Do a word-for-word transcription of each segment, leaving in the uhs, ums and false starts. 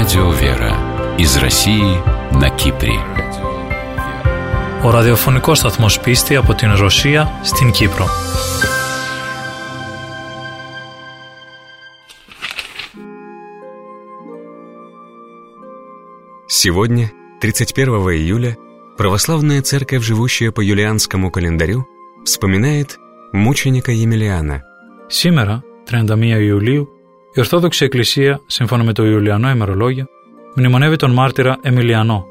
Радио Вера из России на Κύπρη. Ο ραδιοφωνικός σταθμός Πίστη από την Ρωσία στην Κύπρο. Сегодня, тридцать первого июля, православная церковь, живущая по юлианскому календарю, вспоминает мученика Емелиана. Σήμερα, τριάντα μία Ιουλίου, η Ορθόδοξη Εκκλησία, σύμφωνα με το Ιουλιανό ημερολόγιο, μνημονεύει τον μάρτυρα Εμιλιανό.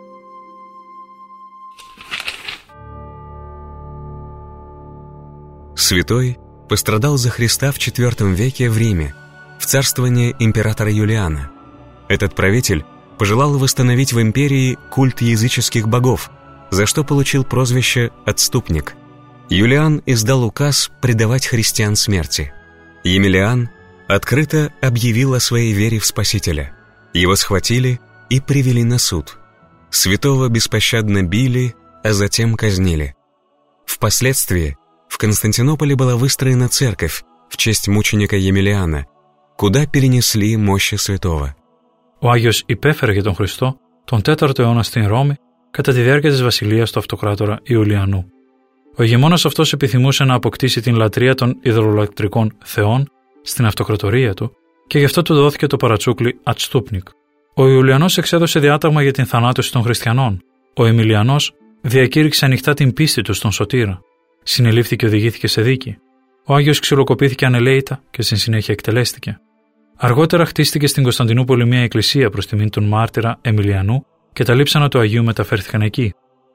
Святой пострадал за Христа в четвёртом веке в Риме, в царствование императора Юлиана. Этот правитель пожелал восстановить в империи культ языческих богов, за что получил прозвище «отступник». Юлиан издал указ предавать христиан смерти. Емелиан открыто объявил о своей вере в Спасителя. Его схватили и привели на суд. Святого беспощадно били, а затем казнили. Впоследствии в Константинополе была выстроена церковь в честь мученика Емелиана, куда перенесли мощи святого. Ο Άγιος υπέφερε για τον Χριστό τον τέταρτο αιώνα στην Ρώμη κατά τη διάρκεια της βασιλείας του αυτοκράτορα Ιουλιανού. Ο ηγεμόνας αυτός επιθυμούσε να αποκτήσει την λατρεία των ιδωλολατρικών θεών στην αυτοκρατορία του και γι' αυτό του δόθηκε το παρατσούκλι Ατστούπνικ. Ο Ιουλιανός εξέδωσε διάταγμα για την θανάτωση των χριστιανών. Ο Εμιλιανός διακήρυξε ανοιχτά την πίστη του στον Σωτήρα. Συνελήφθη και οδηγήθηκε σε δίκη. Ο Άγιος ξυλοκοπήθηκε ανελαίητα και στην συνέχεια εκτελέστηκε. Αργότερα χτίστηκε στην Κωνσταντινούπολη μια εκκλησία προς τιμήν του μάρτυρα Εμιλιανού και τα λείψανα του Αγίου μεταφέρθηκαν εκεί.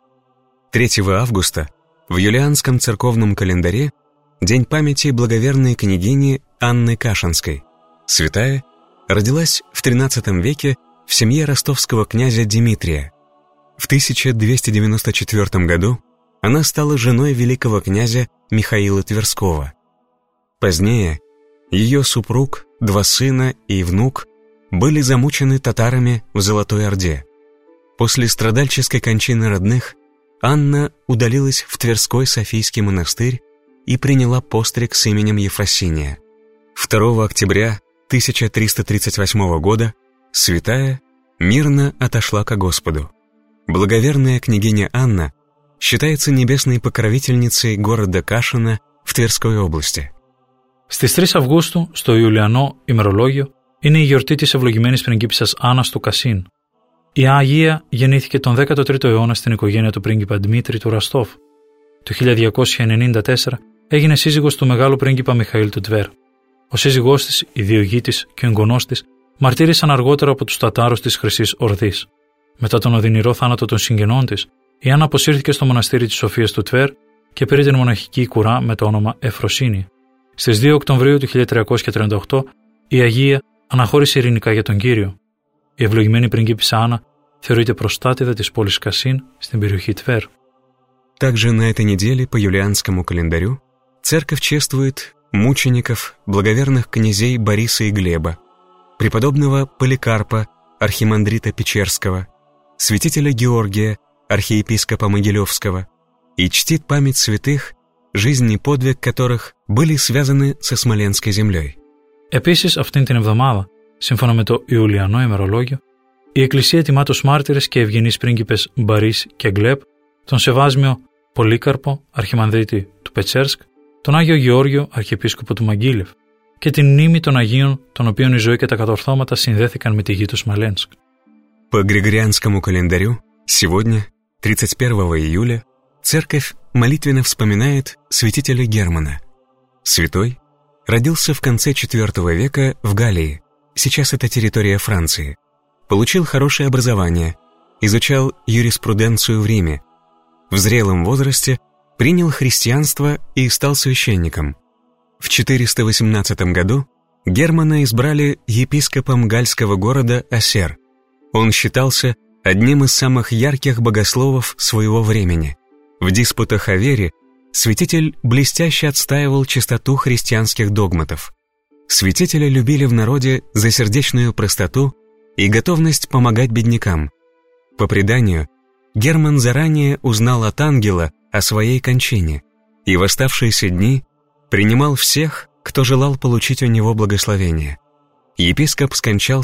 третьего августа в юлианском церковном календаре день памяти благоверной княгини Анны Кашинской. Святая родилась в тринадцатом веке в семье ростовского князя Дмитрия. В тысяча двести девяносто четвёртом году она стала женой великого князя Михаила Тверского. Позднее ее супруг, два сына и внук были замучены татарами в Золотой Орде. После страдальческой кончины родных Анна удалилась в Тверской Софийский монастырь и приняла постриг с именем Ефросиния. второго октября тысяча триста тридцать восьмого года святая мирно отошла ко Господу. Благоверная княгиня Анна считается небесной покровительницей города Кашина в Тверской области. Στις τρεις Αυγούστου, στο Ιουλιανό ημερολόγιο, είναι η γιορτή της ευλογημένης πριγκίπισσας Άννας του Κασίν. Η Αγία γεννήθηκε τον δέκατο τρίτο αιώνα στην οικογένεια του πρίγκιπα Δημήτρη του Ραστόφ. Το χίλια διακόσια ενενήντα τέσσερα έγινε σύζυγος του μεγάλου πρίγκιπα Μιχαήλ του Τβέρ. Ο σύζυγός της, η δύο γη της και ο εγγονός της μαρτύρησαν αργότερα από τους Τατάρους της Χρυσής Ορδής. Μετά τον οδυνηρό θάνατο των συγγενών της, η Άννα αποσύρθηκε στο μοναστήρι της Σοφίας του Τβέρ και πήρε την μοναχική κουρά με το όνομα Εφροσύνη. Στις δύο Οκτωβρίου του χίλια τριακόσια τριάντα οκτώ, η Αγία αναχώρησε ειρηνικά για τον Κύριο. Η ευλογημένη πριγκίπισσα Άννα θεωρείται προστάτηδα της πόλης Κασίν στην περιοχή Τβέρ. Также на этой неделе по юлианскому календарю церковь чествует мучеников, благоверных князей Бориса и Глеба, преподобного Поликарпа, архимандрита Печерского, святителя Георгия, архиепископа Могилевского, и чтит память святых, жизнь и подвиг которых были связаны со Смоленской землей. Επίσης, αυτήν την εβδομάδα, σύμφωνα με το Ιουλιανό ημερολόγιο, η Εκκλησία τιμά τους μάρτυρες και ευγενείς πρίγκιπες Μπαρίς και Γκλέπ, τον Σεβάσμιο Πολύκαρπο, αρχιμανδρίτη του Πετσέρσκ, τον Άγιο Γεώργιο, αρχιεπίσκοπο του Μαγγίλευ, και την μνήμη των Αγίων, των οποίων η ζωή και τα κατορθώματα συνδέθηκαν με τη γη του Смоленск. По Григорианскому календарю сегодня, тридцать первого июля, церковь молитвенно вспоминает святителя Германа. Святой родился в конце четвёртого века в Галлии, сейчас это территория Франции. Получил хорошее образование, изучал юриспруденцию в Риме. В зрелом возрасте принял христианство и стал священником. В четыреста восемнадцатом году Германа избрали епископом гальского города Ассер. Он считался одним из самых ярких богословов своего времени. В диспутах о вере святитель блестяще отстаивал чистоту христианских догматов. Святителя любили в народе за сердечную простоту и готовность помогать беднякам. По преданию, Герман заранее узнал от ангела о своей кончине и в оставшиеся дни принимал всех, кто желал получить у него благословение. Епископ скончался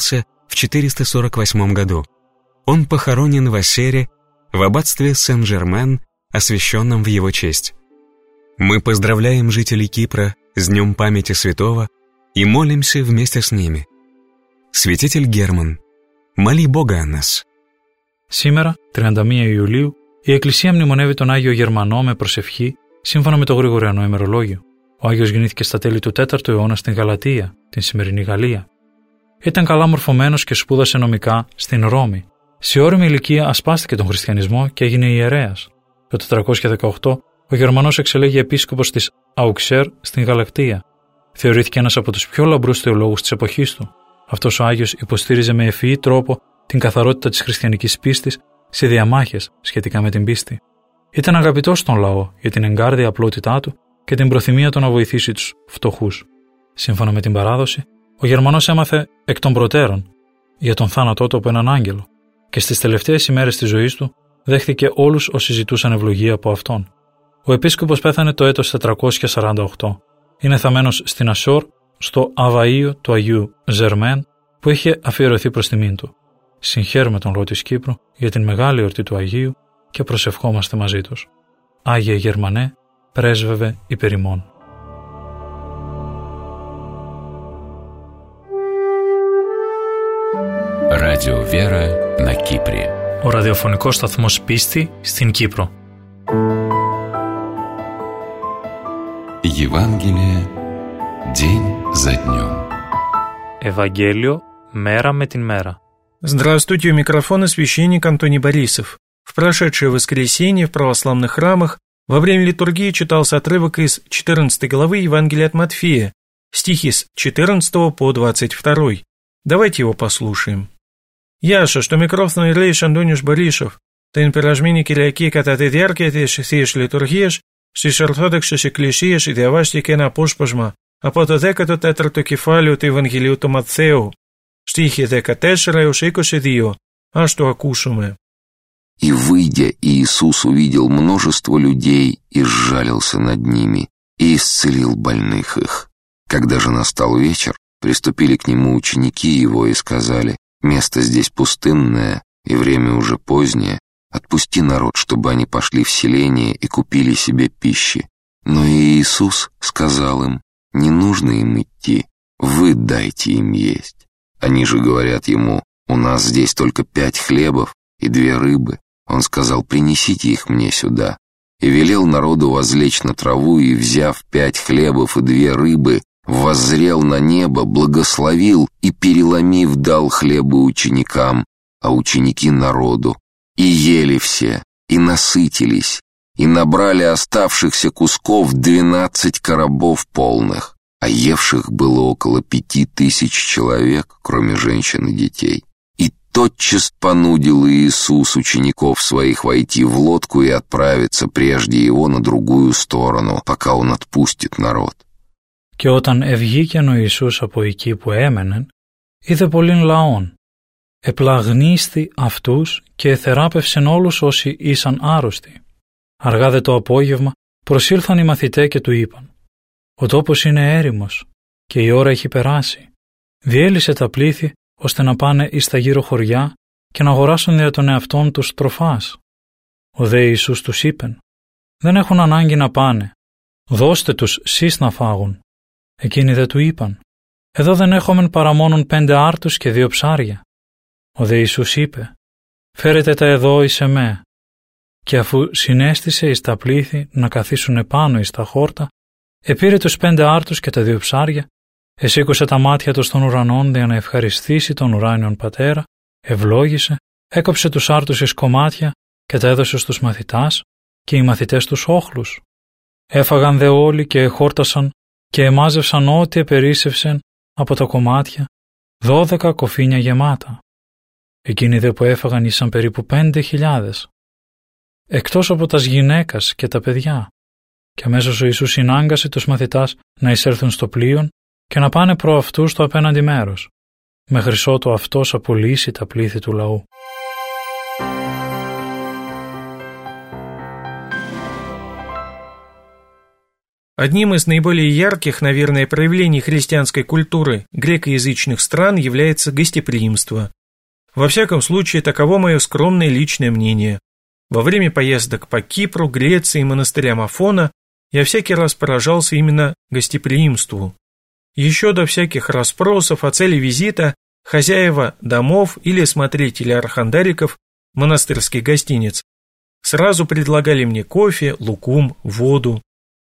в четыреста сорок восьмом году. Он похоронен в Ассере, в аббатстве Сен-Жермен, освященном в его честь. Мы поздравляем жителей Кипра с Днем памяти святого и молимся вместе с ними. Святитель Герман, моли Бога о нас. Σήμερα, τριάντα μία Ιουλίου, η Εκκλησία μνημονεύει τον Άγιο Γερμανό με προσευχή, σύμφωνα με το Γρηγοριανό ημερολόγιο. Ο Άγιος γεννήθηκε στα τέλη του τέταρτου αιώνα στην Γαλατία, την σημερινή Γαλλία. Ήταν καλά μορφωμένος και σπούδασε νομικά στην Ρώμη. Σε ώριμη ηλικία ασπάστηκε τον χριστιανισμό και έγινε ιερέας. Το τετρακόσια δεκαοκτώ, ο Γερμανός εξελέγει επίσκοπος της Auxerre στην Γαλατία. Θεωρήθηκε ένας από τους πιο λαμπρούς θεολόγους της εποχής του. Αυτός ο Άγιος υποστήριζε με ευφυή τρόπο την καθαρότητα της χριστιανικής πίστης σε διαμάχες σχετικά με την πίστη. Ήταν αγαπητός στον λαό για την εγκάρδια απλότητά του και την προθυμία του να βοηθήσει τους φτωχούς. Σύμφωνα με την παράδοση, ο Γερμανός έμαθε εκ των προτέρων για τον θάνατό του από έναν άγγελο και στις τελευταίες ημέρες της ζωής του δέχθηκε όλους όσοι ζητούσαν ευλογία από αυτόν. Ο επίσκοπος πέθανε το έτος τετρακόσια σαράντα οκτώ. Είναι θαμμένος στην Ασόρ, στο αβαΐο του Αγίου Ζερμέν, που είχε αφιερωθεί προς τιμήν του. Συγχαίρουμε τον λαό της Κύπρου για την μεγάλη εορτή του Αγίου και προσευχόμαστε μαζί τους. Άγιε Γερμανέ, πρέσβευε υπερ ημών. Радио Вера на Кипре. Ο ραδιοφωνικός σταθμός Πίστη στην Κύπρο. Евангелие день за днем. Ευαγγέλιο μέρα με την μέρα. Здравствуйте, у микрофона священник Антоний Борисов. В прошедшее воскресенье в православных храмах во время литургии читался отрывок из четырнадцатой главы Евангелия от Матфея, стихи с четырнадцатого по двадцать второй. Давайте его послушаем. Яша, что микрофон Ильич Антониus Борисов, тен пиражмини киряки кататы дяркетеш сиш литургиеш, σις ορθόδοξες εκκλησίες διαβάστηκε ένα απόσπασμα από το δέκατο τέταρτο κεφάλαιο του Ευαγγελίου του Ματθαίου, στίχοι δεκατέσσερα έως είκοσι δύο. Ας το ακούσουμε. «И, выйдя, Иисус увидел множество людей и сжалился над ними, и исцелил больных их. Когда же настал вечер, приступили к нему ученики его и сказали: место здесь пустынное, и время уже позднее, отпусти народ, чтобы они пошли в селение и купили себе пищи. Но и Иисус сказал им: не нужно им идти, вы дайте им есть. Они же говорят ему: у нас здесь только пять хлебов и две рыбы. Он сказал: принесите их мне сюда. И велел народу возлечь на траву, и, взяв пять хлебов и две рыбы, воззрел на небо, благословил и, переломив, дал хлебы ученикам, а ученики народу. И ели все, и насытились, и набрали оставшихся кусков двенадцать коробов полных, а евших было около пяти тысяч человек, кроме женщин и детей. И тотчас понудил Иисус учеников своих войти в лодку и отправиться прежде его на другую сторону, пока он отпустит народ. Και όταν ευγήκεν ο Ιησούς από εκεί που έμενεν, είδε πολλήν λαόν. Επλαγνίστη αυτούς και εθεράπευσεν όλους όσοι ήσαν άρρωστοι. Αργά δε το απόγευμα προσήλθαν οι μαθηταί και του είπαν: «Ο τόπος είναι έρημος και η ώρα έχει περάσει. Διέλυσε τα πλήθη ώστε να πάνε εις τα γύρω χωριά και να αγοράσουν δια των εαυτών τους τροφάς». Ο δε Ιησούς τους είπεν: «Δεν έχουν ανάγκη να πάνε. Δώστε τους σεις να φάγουν». Εκείνοι δε του είπαν: «Εδώ δεν έχομεν παρά μόνον πέντε άρτους και δύο ψάρια». Ο δε Ιησούς είπε: «Φέρετε τα εδώ εις εμέ». Και αφού συνέστησε εις τα πλήθη να καθίσουν επάνω εις τα χόρτα, επήρε τους πέντε άρτους και τα δύο ψάρια, εσήκωσε τα μάτια του στον ουρανόν για να ευχαριστήσει τον ουράνιον πατέρα, ευλόγησε, έκοψε τους άρτους εις κομμάτια και τα έδωσε στους μαθητάς και οι μαθητές τους όχλους. Έφαγαν δε όλοι και εχόρτασαν και εμάζευσαν ό,τι επερίσσευσεν από τα κομμάτια, δώδεκα κοφίνια γεμάτα. Εκείνοι δε που έφαγαν ήσαν περίπου πέντε χιλιάδες, εκτός από τας γυναίκας και τα παιδιά. Και αμέσως ο Ιησούς συνάγκασε τους μαθητάς να εισέλθουν στο πλοίον και να πάνε προ αυτούς στο απέναντι μέρος, μέχρι ότου αυτός απολύσει τα πλήθη του λαού. Одним из наиболее ярких, наверное, проявлений христианской культуры грекоязычных стран является гостеприимство. Во всяком случае, таково мое скромное личное мнение. Во время поездок по Кипру, Греции и монастырям Афона я всякий раз поражался именно гостеприимству. Еще до всяких расспросов о цели визита хозяева домов или смотрители архандариков монастырских гостиниц сразу предлагали мне кофе, лукум, воду.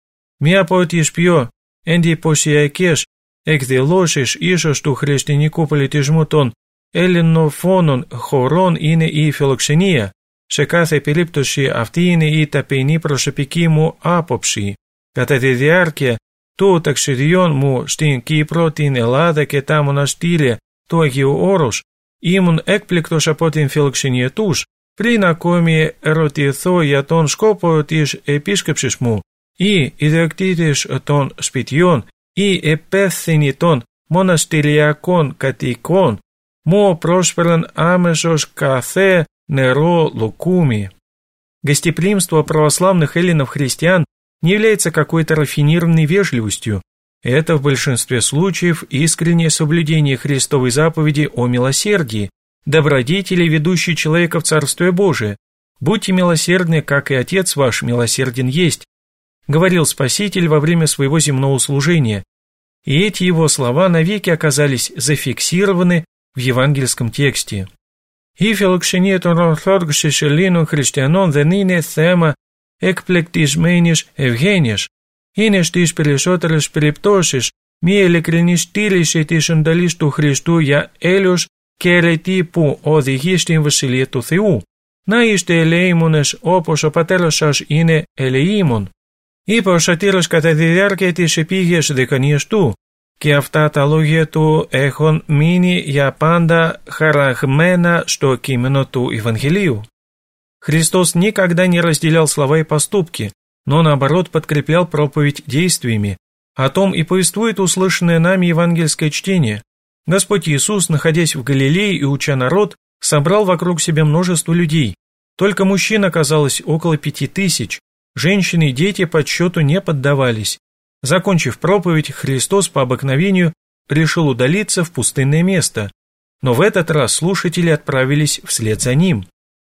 «Мя потиш пьё, энди посиякеш, экделошиш, ишо что христианику политижмутон, эллинофонон, хорон, ине и филокшения, шекаθε пилиптоши автине и тапени прошепикиму апопши, κατά τη διάρκεια του ταξιδιών μου στην Κύπρο, την Ελλάδα και τα μοναστήρια του Αγίου Όρους, ήμουν έκπληκτος από την φιλοξενία τους, πριν ακόμη ερωτηθώ για τον σκόπο της επίσκεψης μου. Οι ιδιοκτήτες των σπιτιών, οι υπεύθυνοι των μοναστηριακών κατοικών μου πρόσφεραν άμεσος καφέ, νερό, лукуми. Гостеприимство православных эллинов-христиан не является какой-то рафинированной вежливостью. Это в большинстве случаев искреннее соблюдение Христовой заповеди о милосердии, добродетели, ведущей человека в Царствие Божие. «Будьте милосердны, как и Отец ваш милосерден есть», говорил Спаситель во время своего земного служения. И эти его слова навеки оказались зафиксированы в евангельском тексте. «Η φιλοξενία των ορθόδοξης Ελλήνων χριστιανών δεν είναι θέμα εκπληκτισμένης ευγένειας. Είναι στις περισσότερες περιπτώσεις μια ειλικρινή στήληση της εντολής του Χριστού για έλεος και αιρετή που οδηγεί στην Βασιλεία του Θεού. Να είστε ελεήμονες όπως ο πατέρας σας είναι ελεήμων», είπε ο σωτήρας κατά τη διάρκεια της επίγειας δεκαετίας του, και αυτά τα λόγια του έχουν μείνει για πάντα χαραγμένα στο κείμενο του Ευαγγελίου. Христос никогда не разделял слова и поступки, но наоборот подкреплял проповедь действиями. О том и повествует услышанное нами евангельское чтение. Господь Иисус, находясь в Галилее и уча народ, собрал вокруг себя множество людей. Только мужчин оказалось около пяти тысяч, женщины и дети подсчету не поддавались. Закончив проповедь, Христос по обыкновению решил удалиться в пустынное место, но в этот раз слушатели отправились вслед за ним.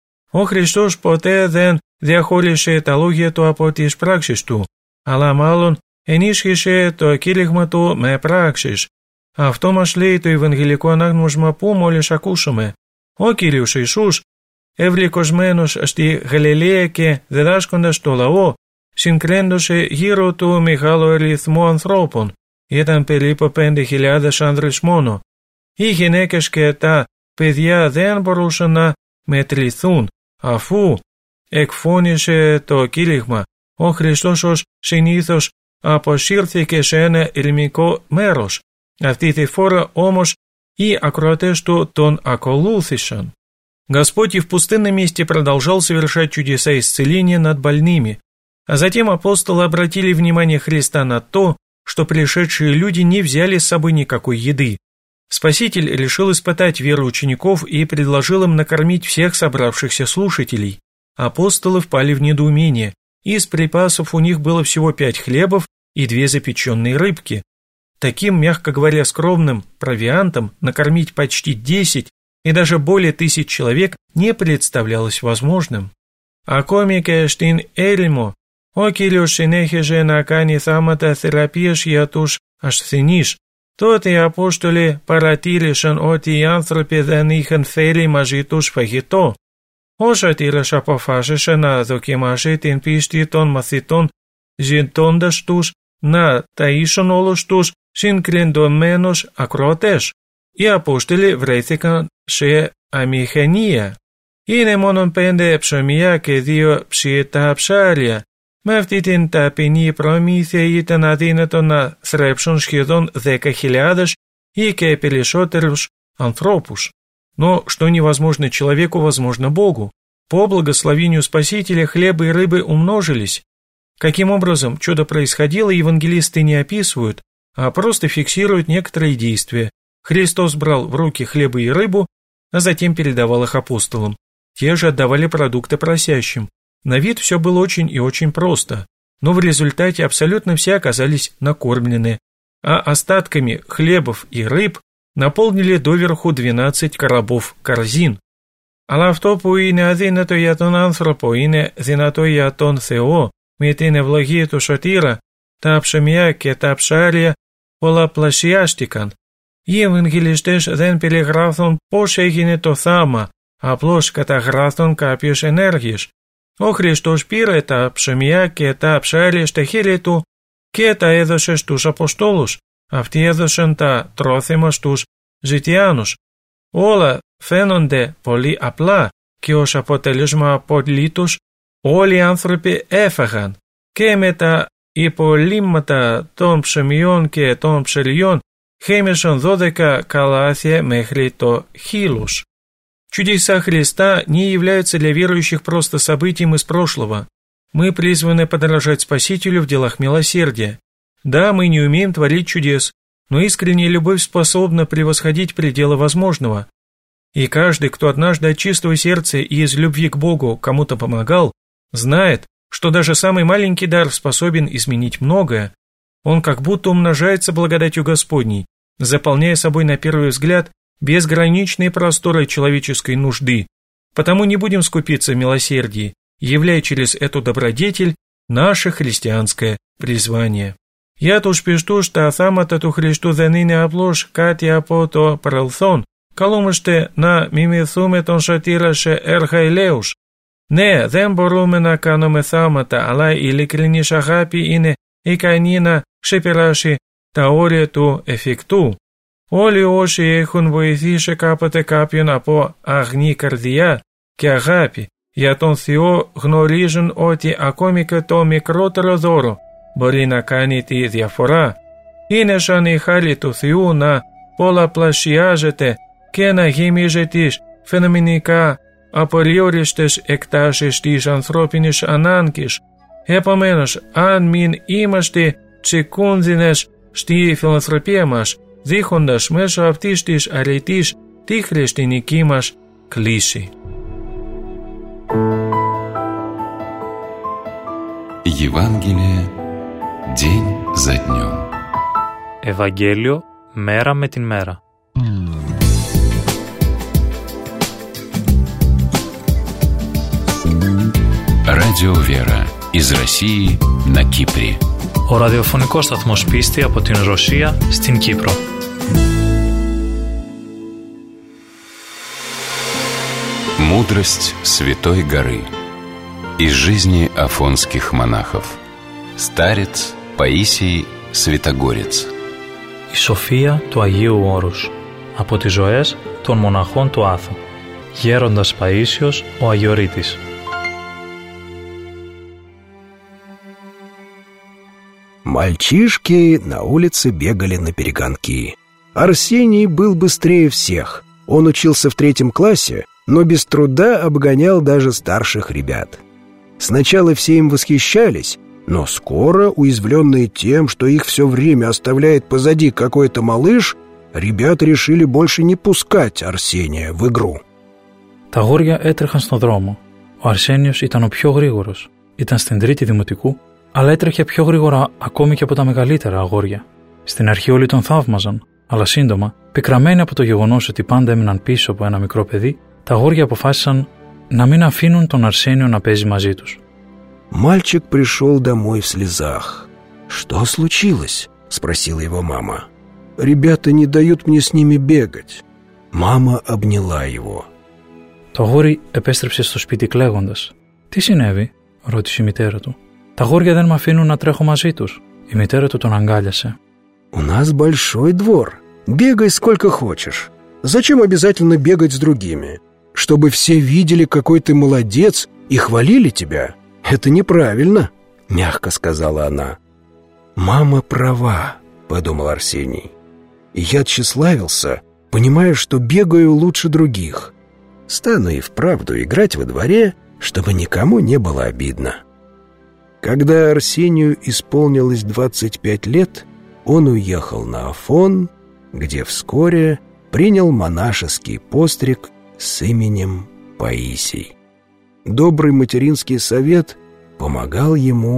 Ο Χριστός ποτέ δεν διαχώρισε τα λόγια του από τις πράξεις του, αλλά μάλλον ενίσχυσε το κήρυγμα του με πράξεις. Αυτό μας λέει το Ευαγγελικό ανάγνωσμα που μόλις ακούσαμε. Ο Κύριος Ιησούς, ευλικωσμένος στη Γαλιλαία και διδάσκοντας το λαό, συγκρέντωσε γύρω του μεγάλο αριθμό ανθρώπων. Ήταν περίπου πέντε χιλιάδες άνδρες μόνο. Οι γυναίκες και τα παιδιά δεν μπορούσαν να μετρηθούν. Αφού εκφώνησε το κήρυγμα, ο Χριστός ως συνήθως αποσύρθηκε σε ένα ερημικό μέρος. Αυτή τη φορά όμως οι ακροατές του τον ακολούθησαν. Господь и в пустынном месте продолжал совершать чудеса исцеления над больными, а затем апостолы обратили внимание Христа на то, что пришедшие люди не взяли с собой никакой еды. Спаситель решил испытать веру учеников и предложил им накормить всех собравшихся слушателей. Апостолы впали в недоумение. Из припасов у них было всего пять хлебов и две запеченные рыбки. Таким, мягко говоря, скромным провиантом накормить почти десять и даже более тысяч человек не представлялось возможным. Ακόμη και στην έρημο, ο Κύριος συνέχιζε να κάνει θάματα θεραπείας για τους ασθενείς. Τότε οι Απόστολοι παρατήρησαν ότι οι άνθρωποι δεν είχαν φέρει μαζί τους φαγητό. Ο σωτήρας αποφάσισε να δοκιμάσει την πίστη των μαθητών, ζητώντας τους να ταΐσουν όλους τους συγκεντρωμένους ακροατές. Οι Απόστολοι βρέθηκαν σε αμηχανία. Είναι μόνο πέντε ψωμιά και δύο ψητά ψάρια. Με αυτή την ταπεινή προμήθεια ήταν αδύνατο να θρέψουν σχεδόν δέκα χιλιάδες ή και περισσότερους ανθρώπους. Но что невозможно человеку, возможно Богу. По благословению Спасителя хлеба и рыбы умножились. Каким образом чудо происходило, евангелисты не описывают, а просто фиксируют некоторые действия. Христос брал в руки хлеба и рыбу, а затем передавал их апостолам. Те же отдавали продукты просящим. На вид все было очень и очень просто. но в результате абсолютно все оказались накормлены, а остатками хлебов и рыб наполнили доверху двенадцать коробов корзин. Αλλά αυτό που είναι αδύνατο για τον άνθρωπο είναι δυνατό για τον Θεό με την ευλογία του σωτήρα, τα ψωμιά και τα ψάρια πολλαπλασιάστηκαν. Οι Ευαγγελιστές δεν περιγράφουν πώς έγινε το θαύμα, απλώς καταγράφουν κάποιες ενέργειες. Ο Χριστός πήρε τα ψωμιά και τα ψάρια στα χέρια του και τα έδωσε στους Αποστόλους. Αυτοί έδωσαν τα τρόφιμα στους ζητιάνους. Όλα φαίνονται πολύ απλά και ως αποτέλεσμα απολύτως όλοι οι άνθρωποι έφαγαν και με τα υπολείμματα των ψωμιών και των ψαριών χέμισαν δώδεκα καλάθια μέχρι το χείλος. Чудеса Христа не являются для верующих просто событием из прошлого. Мы призваны подражать Спасителю в делах милосердия. Да, мы не умеем творить чудес, но искренняя любовь способна превосходить пределы возможного. И каждый, кто однажды от чистого сердца и из любви к Богу кому-то помогал, знает, что даже самый маленький дар способен изменить многое. Он как будто умножается благодатью Господней, заполняя собой на первый взгляд безграничные просторы человеческой нужды. Потому не будем скупиться в милосердии, являя через эту добродетель наше христианское призвание. Я τους πιστούς τα θάματα του Χριστού δεν είναι απλώς κάτι από το παρελθόν. Καλούμαστε να μιμηθούμε τον σωτήρα σε έργα ελέους. Ναι, δεν μπορούμε να κάνουμε θάματα, αλλά η ειλικρινής αγάπη είναι ικανή να ξεπεράσει τα όρια του εφικτού. Όλοι όσοι έχουν βοηθήσει κάποτε κάποιον από αγνή καρδιά και αγάπη για τον Θεό γνωρίζουν ότι ακόμη και το μικρότερο δώρο μπορεί να κάνει τη διαφορά. Είναι σαν η χάρη του Θεού να πολλαπλασιάζεται και να γεμίζει τις φαινομενικά απολύωριστες εκτάσεις της ανθρώπινης ανάγκης. Επομένως, αν μην είμαστε τσικούνδυνες στη φιλανθρωπία μας, δείχοντας μέσω αυτής της αρετής τη χριστιανική μας κλίση. Евангелие день за днем. Ευαγγέλιο μέρα με την μέρα. Радио Вера из России на Кипре. Ο ραδιοφωνικός σταθμός πίστη από την Ρωσία στην Κύπρο. Мудрость Святой горы. Из жизни афонских монахов. Старец Паисий Святогорец. Η σοφία του Αγίου Όρους. Από τις ζωές των μοναχών του Άθου. Γέροντας Παΐσιος ο Αγιορείτης. Мальчишки на улице бегали наперегонки. Арсений был быстрее всех. Он учился в третьем классе, но без труда обгонял даже старших ребят. Сначала все им восхищались, но скоро, уязвленные тем, что их все время оставляет позади какой-то малыш, ребята решили больше не пускать Αρσένια в игру. Τα αγόρια έτρεχαν στον δρόμο. Ο Αρσένιος ήταν ο πιο γρήγορος. Ήταν στην τρίτη δημοτικού, αλλά έτρεχε πιο γρήγορα ακόμη και από τα μεγαλύτερα αγόρια. Στην αρχή όλοι τον θαύμαζαν, αλλά σύντομα, πικραμένοι από το γεγονός ότι πάντα έμειναν пίσω από ένα μικρό παιδί, τα αγόρια αποφάσισαν να μην αφήνουν τον Αρσένιο να παίζει μαζί τους. Мальчик пришел домой в слезах. «Что случилось?» – спросила его мама. «Ребята не дают мне с ними бегать». Мама обняла его. Το αγόρι επέστρεψε στο σπίτι κλαίγοντας. «Τι συνέβη?» ρώτησε η μητέρα του. «Τα αγόρια δεν με αφήνουν να τρέχω μαζί τους». Η μητέρα του τον αγκάλιασε. «У нас большой двор. Бегай сколько хочешь. Зачем обязательно бегать с другими? Чтобы все видели, какой ты молодец и хвалили тебя? Это неправильно», — мягко сказала она. «Мама права», — подумал Арсений. «И я тщеславился, понимая, что бегаю лучше других. Стану и вправду играть во дворе, чтобы никому не было обидно». Когда Арсению исполнилось двадцать пять лет, он уехал на Афон, где вскоре принял монашеский постриг с именем Паисий. Добрый материнский совет помогал ему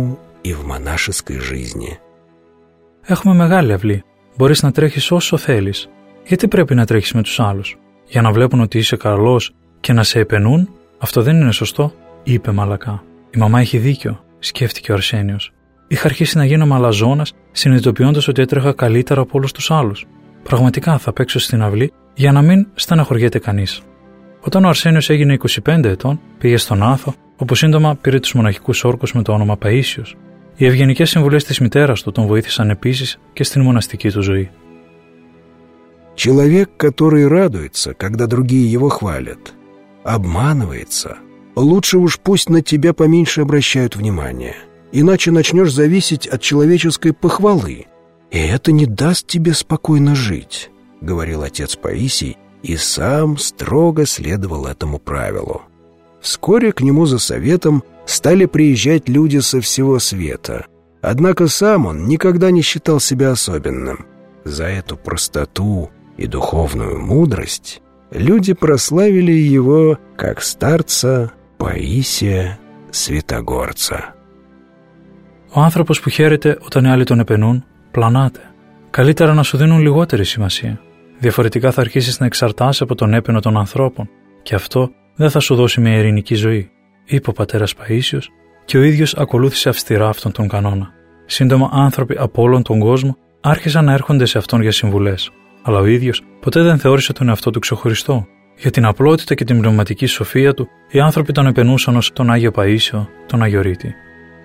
и в монашеской жизни. Έχουμε μεγάλη αυλή. Μπορείς να τρέχεις όσο θέλεις. Γιατί πρέπει να τρέχεις με τους άλλους? Για να βλέπουν ότι είσαι καλός και να σε επενούν? Αυτό δεν είναι σωστό, είπε μαλακά. Η μαμά έχει δίκιο, σκέφτηκε ο Αρσένιος. Είχα αρχίσει να γίνω μαλαζώνας, συνειδητοποιώντας ότι έτρεχα καλύτερα από όλους τους άλλους. Πραγματικά θα παίξω στην αυλή για να μην στεναχωριέται κανείς. Όταν ο Αρσένιος έγινε είκοσι πέντε ετών, πήγε στον Άθο, όπου σύντομα πήρε τους μοναχικούς όρκους με το όνομα Παΐσιος. Οι ευγενικές συμβουλές της μητέρας του τον βοήθησαν επίσης και στην μοναστική του ζωή. Человек, который радуется, когда другие его хвалят, обманывается. Лучше уж пусть на тебя поменьше обращают внимание, иначе начнешь зависеть от человеческой похвалы, и это не даст тебе спокойно жить, говорил отец Паисий, и сам строго следовал этому правилу. Вскоре к нему за советом стали приезжать люди со всего света, однако сам он никогда не считал себя особенным. За эту простоту и духовную мудрость люди прославили его как старца Паисия Святогорца. Ο άνθρωπος που χαίρεται όταν οι άλλοι τον επενούν, πλανάται. Καλύτερα να σου δίνουν λιγότερη σημασία. Διαφορετικά θα αρχίσεις να εξαρτάσαι από τον έπαινο των ανθρώπων και αυτό δεν θα σου δώσει μια ειρηνική ζωή, είπε ο πατέρας Παΐσιος και ο ίδιος ακολούθησε αυστηρά αυτόν τον κανόνα. Σύντομα άνθρωποι από όλον τον κόσμο άρχισαν να έρχονται σε αυτόν για συμβουλές, αλλά ο ίδιος ποτέ δεν θεώρησε τον εαυτό του ξεχωριστό. Για την απλότητα και την πνευματική σοφία του, οι άνθρωποι τον επενούσαν ως τον Άγιο Παΐσιο, τον Αγιορείτη.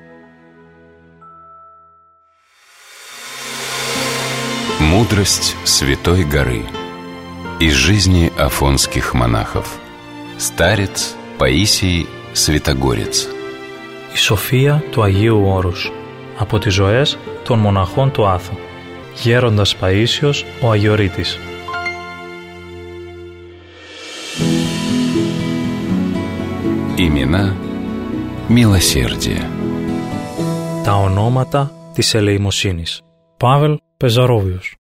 Мудрость Святой горы. Из жизни афонских монахов. Старец Паисий Святогорец. Η σοφία του Αγίου Όρους. Από τις ζωές των μοναχών του Άθου. Γέροντας Παΐσιος ο Αγιορείτης. Имена Милосердия. Τα ονόματα της ελεημοσύνης. Павел Пезаровиус.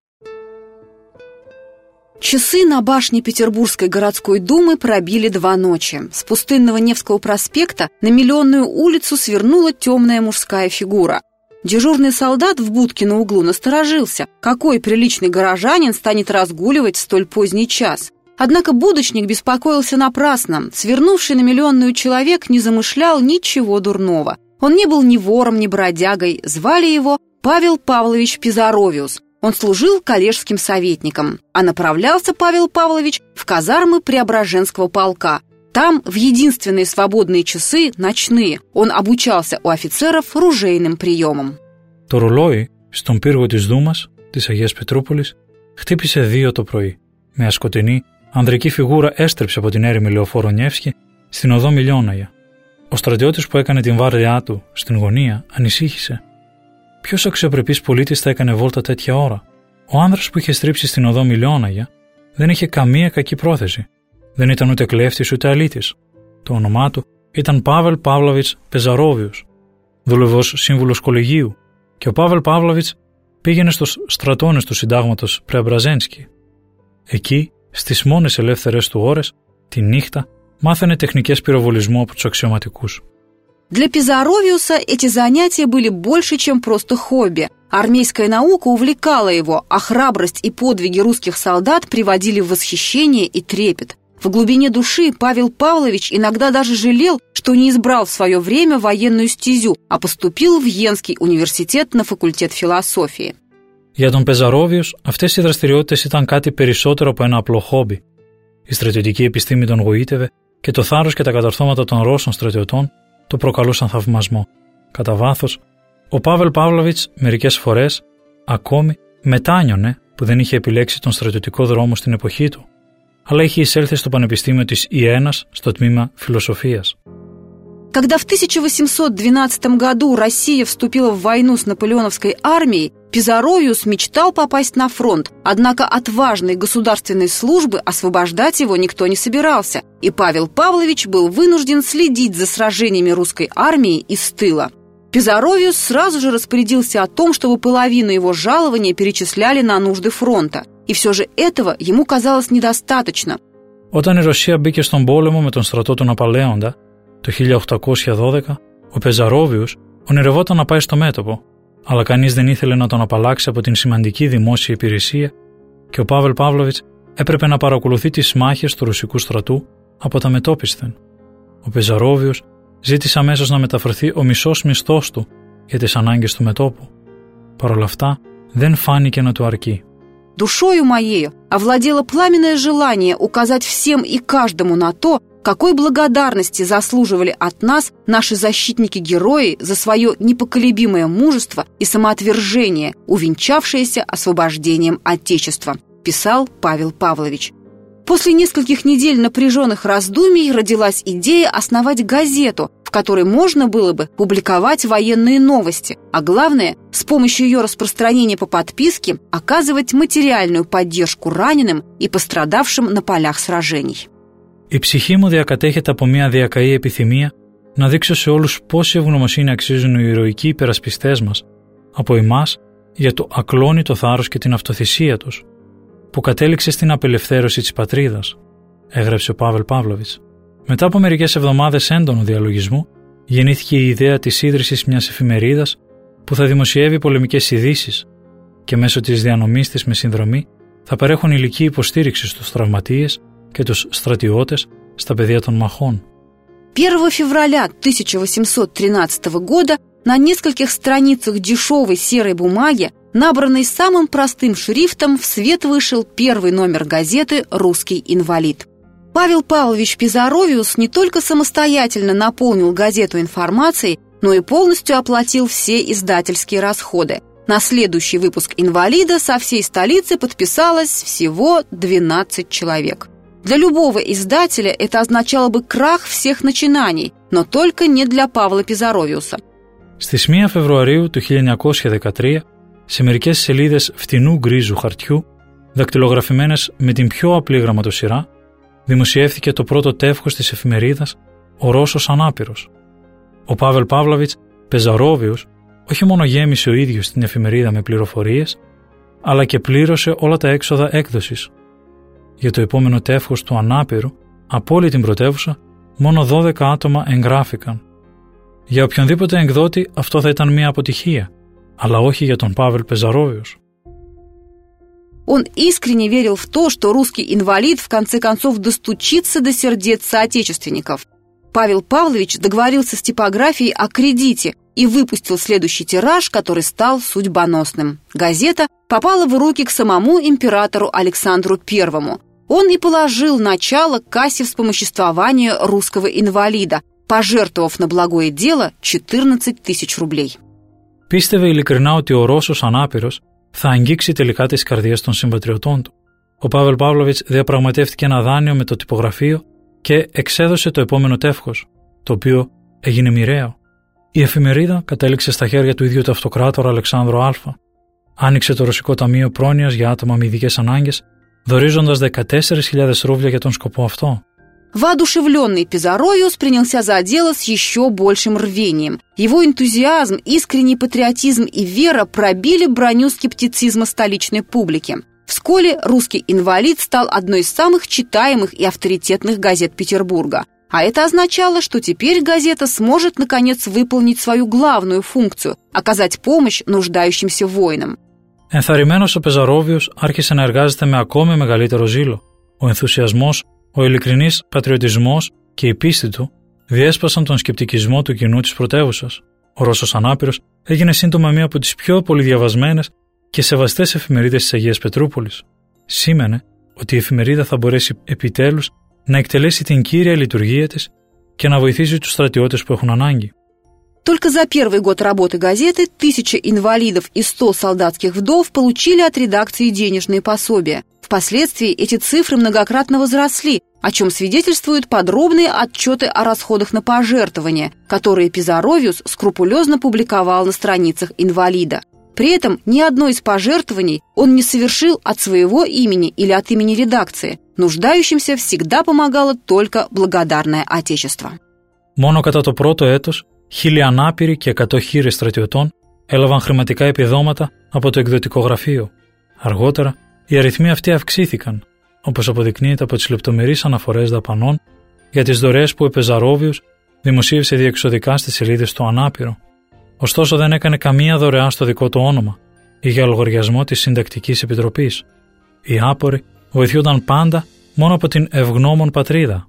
Часы на башне Петербургской городской думы пробили два ночи. С пустынного Невского проспекта на Миллионную улицу свернула темная мужская фигура. Дежурный солдат в будке на углу насторожился. Какой приличный горожанин станет разгуливать в столь поздний час? Однако будочник беспокоился напрасно. Свернувший на Миллионную человек не замышлял ничего дурного. Он не был ни вором, ни бродягой. Звали его Павел Павлович Пезаровиус. Он служил коллежским советником, а направлялся Павел Павлович в казармы Преображенского полка. Там, в единственные свободные часы, ночные, он обучался у офицеров ружейным приемам. Το ρολόι στον πύργο της Δούμας της Αγίας Πετρούπολης χτύπησε δύο το πρωί. Μια σκοτεινή, ανδρική φιγούρα έστρεψε από την έρημη λεωφόρο Νεύσκη στην οδό Μιλιώναγια. Ο στρατιώτης που έκανε την βάρδιά του στην γωνία ανησύχησε. Ποιος αξιοπρεπής πολίτης θα έκανε βόλτα τέτοια ώρα? Ο άνδρας που είχε στρίψει στην οδό Μιλιώναγια δεν είχε καμία κακή πρόθεση. Δεν ήταν ούτε κλέφτης ούτε αλήτης. Το όνομά του ήταν Πάβελ Παύλοβιτς Πεζαρόβιους, δουλευός σύμβουλος κολεγίου, και ο Πάβελ Παύλοβιτς πήγαινε στους στρατώνες του συντάγματος Πρεαμπραζένσκι. Εκεί, στις μόνες ελεύθερες του ώρες, τη νύχτα, μάθαινε τεχνικές πυροβολισμού από τους αξιωματικούς. Для Пезаровиуса эти занятия были больше, чем просто хобби. Армейская наука увлекала его, а храбрость и подвиги русских солдат приводили в восхищение и трепет. В глубине души Павел Павлович иногда даже жалел, что не избрал в свое время военную стезю, а поступил в Йенский университет на факультет философии. Για τον Πεζαρόβιους, αυτές οι δραστηριότητες ήταν κάτι περισσότερο από ένα απλό χόμπι. Η στρατιωτική επιστήμη τον γοήτευε και το θάρρος και τα κατορθώματα των Ρώσων στρατιωτών το προκαλούσαν θαυμασμό. Κατά βάθος, ο Πάβελ Παύλοβιτς μερικές φορές ακόμη μετάνιωνε που δεν είχε επιλέξει τον στρατιωτικό δρόμο στην εποχή του, αλλά είχε εισέλθει στο Πανεπιστήμιο της Ιένας στο τμήμα φιλοσοφίας. Когда в тысяча восемьсот двенадцатом году Россия вступила в войну с наполеоновской армией, Пезаровиус мечтал попасть на фронт, однако от важной государственной службы освобождать его никто не собирался, и Павел Павлович был вынужден следить за сражениями русской армии из тыла. Пезаровиус сразу же распорядился о том, чтобы половину его жалования перечисляли на нужды фронта, и все же этого ему казалось недостаточно. Όταν η Ρωσία μπήκε στον πόλεμο με τον στρατό του Ναπαλέοντα, το χίλια οκτακόσια δώδεκα, ο Πεζαρόβιους Ονειρευόταν να πάει στο μέτωπο, αλλά κανείς δεν ήθελε να τον απαλλάξει από την σημαντική δημόσια υπηρεσία και ο Πάβελ Παύλοβιτς έπρεπε να παρακολουθεί τις μάχες του ρωσικού στρατού από τα μετόπισθεν. Ο Πεζαρόβιος ζήτησε αμέσως να μεταφερθεί ο μισός μισθός του για τις ανάγκες του μετόπου. Παρ' όλα αυτά, δεν φάνηκε να του αρκεί. Душою моею овладело пламенное желание указать всем и каждому на то, какой благодарности заслуживали от нас наши защитники-герои за свое непоколебимое мужество и самоотвержение, увенчавшееся освобождением Отечества, писал Павел Павлович. После нескольких недель напряженных раздумий родилась идея основать газету, в которой можно было бы публиковать военные новости, а главное, с помощью ее распространения по подписке оказывать материальную поддержку раненым и пострадавшим на полях сражений. Η ψυχή μου διακατέχεται από μια διακαή επιθυμία να δείξω σε όλους πόση ευγνωμοσύνη αξίζουν οι ηρωικοί υπερασπιστές μας από εμάς για το ακλόνητο θάρρος και την αυτοθυσία τους, που κατέληξε στην απελευθέρωση της πατρίδας, έγραψε ο Πάβελ Παύλοβιτς. Μετά από μερικές εβδομάδες έντονου διαλογισμού, γεννήθηκε η ιδέα της ίδρυσης μιας εφημερίδας που θα δημοσιεύει πολεμικές ειδήσεις και μέσω της διανομής της με συνδρομή θα παρέχουν υλική υποστήριξη στους τραυματίες και τους στρατιώτες στα πεδία των μαχών. первого февраля тысяча восемьсот тринадцатого года на нескольких страницах дешевой серой бумаги, набранной самым простым шрифтом, в свет вышел первый номер газеты «Русский инвалид». Павел Павлович Пизаровиус не только самостоятельно наполнил газету информацией, но и полностью оплатил все издательские расходы. На следующий выпуск «Инвалида» со всей столицы подписалось всего двенадцать человек. Для любого издателя это означало бы крах всех начинаний, но только не для Павла Пизаровиуса. Στις πρώτη Φεβρουαρίου του χίλια εννιακόσια δεκατρία, σε μερικές σελίδες φτηνού γκρίζου χαρτιού, δακτυλογραφημένες με την πιο απλή γραμματοσυρά, δημοσιεύθηκε το πρώτο τεύχος της εφημερίδας «Ο Ρώσος Ανάπηρος». Ο Πάβελ Παύλοβιτς Πεζαρόβιος όχι μόνο γέμισε ο ίδιος την εφημερίδα με πληροφορίες, αλλά και πλήρωσε όλα τα έξοδα έκδοσης. Για το επόμενο τεύχος του Ανάπηρου, από όλη την πρωτεύουσα, μόνο δώδεκα άτομα εγγράφηκαν. Για οποιονδήποτε εκδότη αυτό θα ήταν μια αποτυχία, αλλά όχι για τον Павел Пизаровиус. Он искренне верил в то, что русский инвалид в конце концов достучится до сердец соотечественников. Павел Павлович договорился с типографией о кредите и выпустил следующий тираж, который стал судьбоносным. Газета попала в руки к самому императору Александру Первому. Он и положил начало кассе вспомоществования русского инвалида, пожертвовав на благое дело четырнадцать тысяч рублей. Πίστευε ειλικρινά ότι ο Ρώσος Ανάπηρος θα αγγίξει τελικά τις καρδιές των συμπατριωτών του. Ο Πάβελ Παύλοβιτς διαπραγματεύτηκε ένα δάνειο με το τυπογραφείο και εξέδωσε το επόμενο τεύχος, το οποίο έγινε μοιραίο. Η εφημερίδα κατέληξε στα χέρια του ίδιου του αυτοκράτορα Αλεξάνδρου Α. Άνοιξε το Ρωσικό Ταμείο Πρόνοιας για άτομα με ειδικές ανάγκες, δωρίζοντας δεκατέσσερις χιλιάδες ρούβλια για τον σκοπό αυτό. Воодушевленный Пизаровиус принялся за дело с еще большим рвением. Его энтузиазм, искренний патриотизм и вера пробили броню скептицизма столичной публики. Вскоре «Русский инвалид» стал одной из самых читаемых и авторитетных газет Петербурга. А это означало, что теперь газета сможет, наконец, выполнить свою главную функцию – оказать помощь нуждающимся воинам. Ενθαρρυμένος ο Πεζαρόβιος άρχισε να εργάζεται με ακόμη μεγαλύτερο ζήλο. Ο ενθουσιασμός, ο ειλικρινής πατριωτισμός και η πίστη του διέσπασαν τον σκεπτικισμό του κοινού της πρωτεύουσας. Ο Ρώσος Ανάπηρος έγινε σύντομα μία από τις πιο πολυδιαβασμένες και σεβαστές εφημερίδες της Αγίας Πετρούπολης. Σήμαινε ότι η εφημερίδα θα μπορέσει επιτέλους να εκτελέσει την κύρια λειτουργία της και να βοηθήσει τους στρατιώτες που έχουν ανάγκη. Только за первый год работы газеты тысяча инвалидов и сто солдатских вдов получили от редакции денежные пособия. Впоследствии эти цифры многократно возросли, о чем свидетельствуют подробные отчеты о расходах на пожертвования, которые Пизаровиус скрупулезно публиковал на страницах «Инвалида». При этом ни одно из пожертвований он не совершил от своего имени или от имени редакции. Нуждающимся всегда помогало только благодарное Отечество. Μόνο κατά το πρώτο έτος, χίλια ανάπηροι και εκατό χείρες στρατιωτών έλαβαν χρηματικά επιδόματα από το εκδοτικό γραφείο. Αργότερα, οι αριθμοί αυτοί αυξήθηκαν, όπως αποδεικνύεται από τις λεπτομερείς αναφορές δαπανών για τις δωρεές που ο Πεζαρόβιος δημοσίευσε διεξοδικά στις σελίδες του Ανάπηρο. Ωστόσο δεν έκανε καμία δωρεά στο δικό του όνομα ή για λογαριασμό της Συντακτικής Επιτροπής. Οι άποροι βοηθιόταν πάντα μόνο από την ευγνώμων πατρίδα.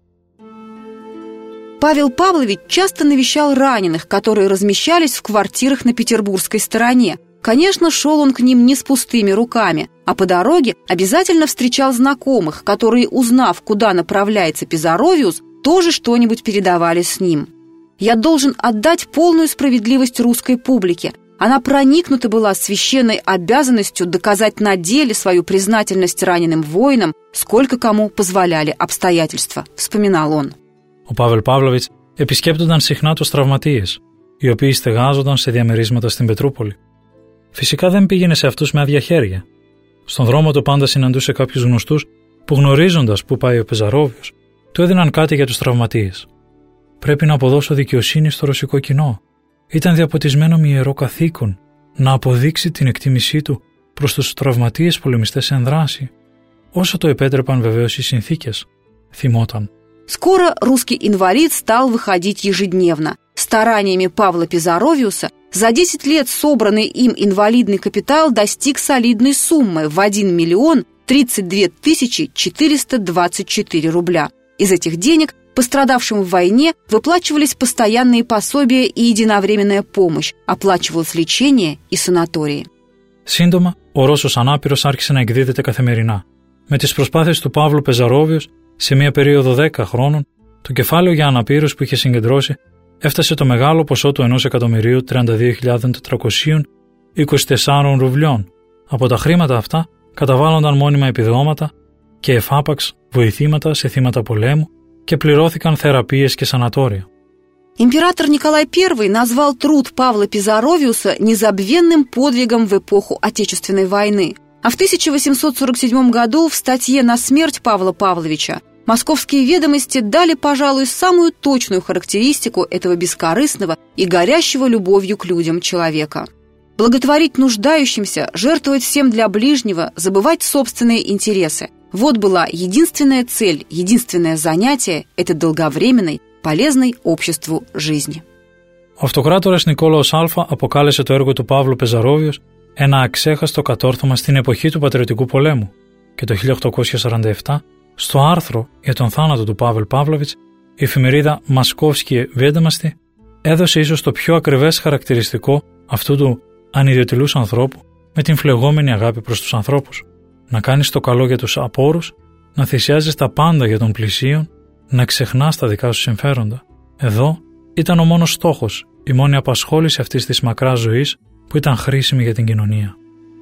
Павел Павлович часто навещал раненых, которые размещались в квартирах на петербургской стороне. Конечно, шел он к ним не с пустыми руками, а по дороге обязательно встречал знакомых, которые, узнав, куда направляется Пизаровиус, тоже что-нибудь передавали с ним. Я должен отдать полную справедливость русской публике. Она проникнута была священной обязанностью доказать на деле свою признательность раненым воинам, сколько кому позволяли обстоятельства, вспоминал он. Ο Παύλ Παύλοβιτς επισκέπτονταν συχνά τους τραυματίες, οι οποίοι στεγάζονταν σε διαμερίσματα στην Πετρούπολη. Φυσικά δεν πήγαινε σε αυτούς με άδεια χέρια. Στον δρόμο του πάντα συναντούσε κάποιους γνωστούς που, γνωρίζοντας που πάει ο Πεζαρόβιος, του έδιναν κάτι για τους τραυματίες. Πρέπει να αποδώσω δικαιοσύνη στο ρωσικό κοινό. Ήταν διαποτισμένο με ιερό καθήκον να αποδείξει την εκτίμησή του προς τους τραυματίες πολεμιστές εν δράση, όσο το επέτρεπαν βεβαίως οι συνθήκες, θυμόταν. Скоро русский инвалид стал выходить ежедневно. Стараниями Павла Пизаровиуса за десять лет собранный им инвалидный капитал достиг солидной суммы в один миллион тридцать две тысячи четыреста двадцать четыре рубля. Из этих денег пострадавшим в войне выплачивались постоянные пособия и единовременная помощь, оплачивалось лечение и санатории. Σύντομα, ο Ρώσος ανάπηρος άρχισε να εκδίδεται καθημερινά. Με τις προσπάθειες του Παύλου Πεζαρόβιους, σε μια περίοδο δέκα χρόνων, το κεφάλαιο για αναπήρους που είχε συγκεντρώσει έφτασε το μεγάλο ποσό του ενός εκατομμυρίου τριάντα δύο χιλιάδες τετρακόσια είκοσι τέσσερα ρουβλιών. Από τα χρήματα αυτά καταβάλλονταν μόνιμα επιδόματα και εφάπαξ βοηθήματα σε θύματα πολέμου και πληρώθηκαν θεραπείες και σανατόρια. Император Николай Первый назвал труд Павла Пизаровиуса незабвенным подвигом в эпоху Отечественной войны. А в тысяча восемьсот сорок седьмом году в статье на смерть Павла Павловича «Московские ведомости» дали, пожалуй, самую точную характеристику этого бескорыстного и горящего любовью к людям человека. Благотворить нуждающимся, жертвовать всем для ближнего, забывать собственные интересы – вот была единственная цель, единственное занятие этой долговременной, полезной обществу жизни. Ο αυτοκράτορας Νικόλαος Α αποκάλεσε το έργο του Παύλου Πεζαρόβιος ένα αξέχαστο κατόρθωμα στην εποχή του Πατριωτικού Πολέμου και το χίλια οκτακόσια σαράντα επτά, στο άρθρο για τον θάνατο του Παύλ Παύλοβιτς, η εφημερίδα Μασκόφσκιε Βέντεμαστι έδωσε ίσως το πιο ακριβές χαρακτηριστικό αυτού του ανιδιοτελούς ανθρώπου με την φλεγόμενη αγάπη προς τους ανθρώπους. Να κάνεις το καλό για τους απόρους, να θυσιάζεις τα πάντα για τον πλησίον, να ξεχνάς τα δικά σου συμφέροντα. Εδώ ήταν ο μόνος στόχος, η μόνη απασχόληση αυτής της μακράς ζωής που ήταν χρήσιμη για την κοινωνία.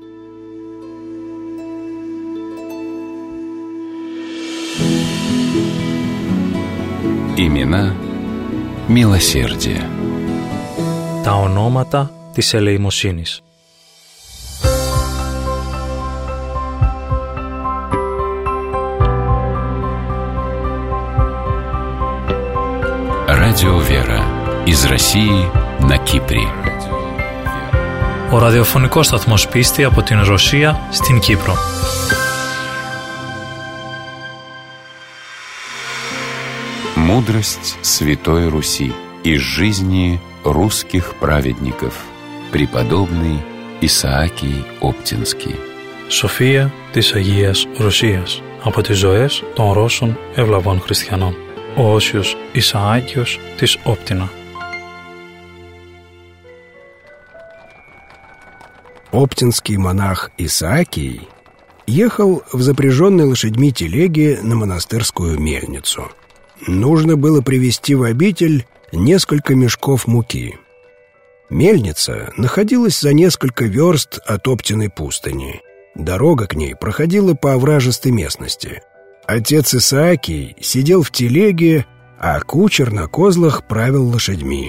Имена μилосердия. Τα ονόματα της ελεημοσύνης. Радио Вера. Из России на Кипре. Ο ραδιοφωνικός σταθμός πίστη από την Ρωσία στην Κύπρο. Мудрость Святой Руси из жизни русских праведников. Преподобный Исаакий Оптинский. Σοφία της Αγίας Ρωσίας από τις ζωές των Ρώσων ευλαβών χριστιανών. Ο Όσιος Ισαάκιος της Όπτινα. Оптинский монах Исаакий ехал в запряженной лошадьми телеге на монастырскую мельницу. Нужно было привезти в обитель несколько мешков муки. Мельница находилась за несколько верст от Оптиной пустыни. Дорога к ней проходила по овражистой местности. Отец Исаакий сидел в телеге, а кучер на козлах правил лошадьми.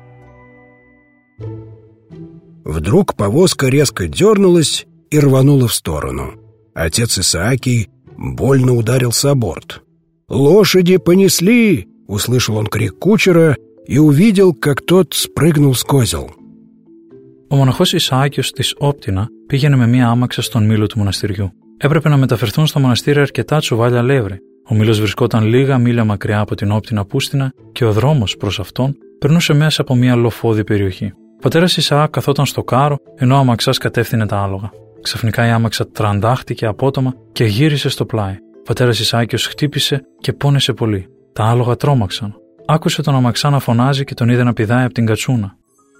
Вдруг повозка резко дернулась и рванула в сторону. Отец Исаакий больно ударился о борт. «Лошади понесли!» — услышал он крик кучера и увидел, как тот спрыгнул с козел. Ο μοναχός Ισαάκιος της Όπτινα πήγαινε με μία άμαξα στον μήλο του μοναστηριού. Έπρεπε να μεταφερθούν στο μοναστήρι αρκετά τσουβάλια λεύρη. Ο μήλος βρισκόταν λίγα μίλια μακριά από την Όπτινα πούστινα και ο δρόμος προς αυτόν περνούσε μέσα από μία λοφόδη περιοχή. Ο πατέρας Ισαάκ καθόταν στο κάρο ενώ ο αμαξάς κατεύθυνε τα άλογα. Ξαφνικά η άμαξα τραντάχτηκε απότομα και γύρισε στο πλάι. Ο πατέρας Ισαάκιος χτύπησε και πόνεσε πολύ. Τα άλογα τρόμαξαν. Άκουσε τον αμαξά να φωνάζει και τον είδε να πηδάει από την κατσούνα.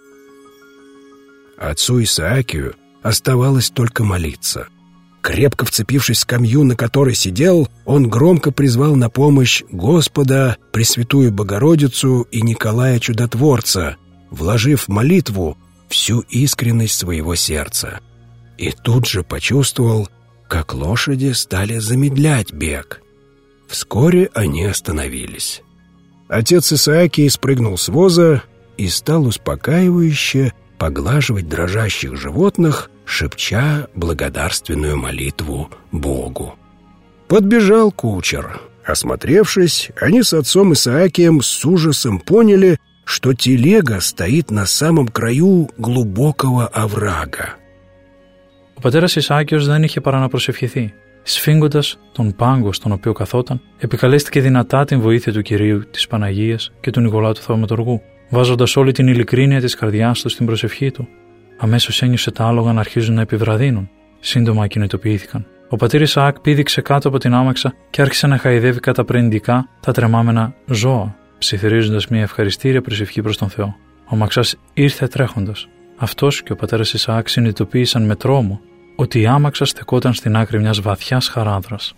Отцу Исаакию оставалось только молиться. Крепко вцепившись в скамью, на которой сидел, он громко призвал на помощь Господа, Пресвятую Богородицу и Николая Чудотворца, вложив в молитву всю искренность своего сердца. И тут же почувствовал, как лошади стали замедлять бег. Вскоре они остановились. Отец Исаакий спрыгнул с воза и стал успокаивающе поглаживать дрожащих животных, шепча благодарственную молитву Богу. Подбежал кучер. Осмотревшись, они с отцом Исаакием с ужасом поняли, что телега стоит на самом краю глубокого оврага. Ο πατέρας Ισαάκιος δεν είχε παρά να προσευχηθεί. Σφίγγοντας τον πάγκο στον οποίο καθόταν, επικαλέστηκε δυνατά την βοήθεια του Κυρίου, της Παναγίας και του Νικολάου του Θαυματουργού, βάζοντας όλη την ειλικρίνεια της καρδιάς του στην προσευχή του. Αμέσως ένιωσε τα άλογα να αρχίζουν να επιβραδύνουν. Σύντομα ακινητοποιήθηκαν. Ο πατήρ Ισαάκ πήδηξε κάτω από την άμαξα και άρχισε να χαϊδεύει καταπραγματικά τα τρεμάμενα ζώα, ψιθυρίζοντας μια ευχαριστήρια προσευχή προς τον Θεό. Ο αμαξάς ήρθε τρέχοντας. Αυτός και ο πατέρας Ισαάκ συνειδητοποίησαν με τρόμο ότι η άμαξα στεκόταν στην άκρη μιας βαθιάς χαράδρας.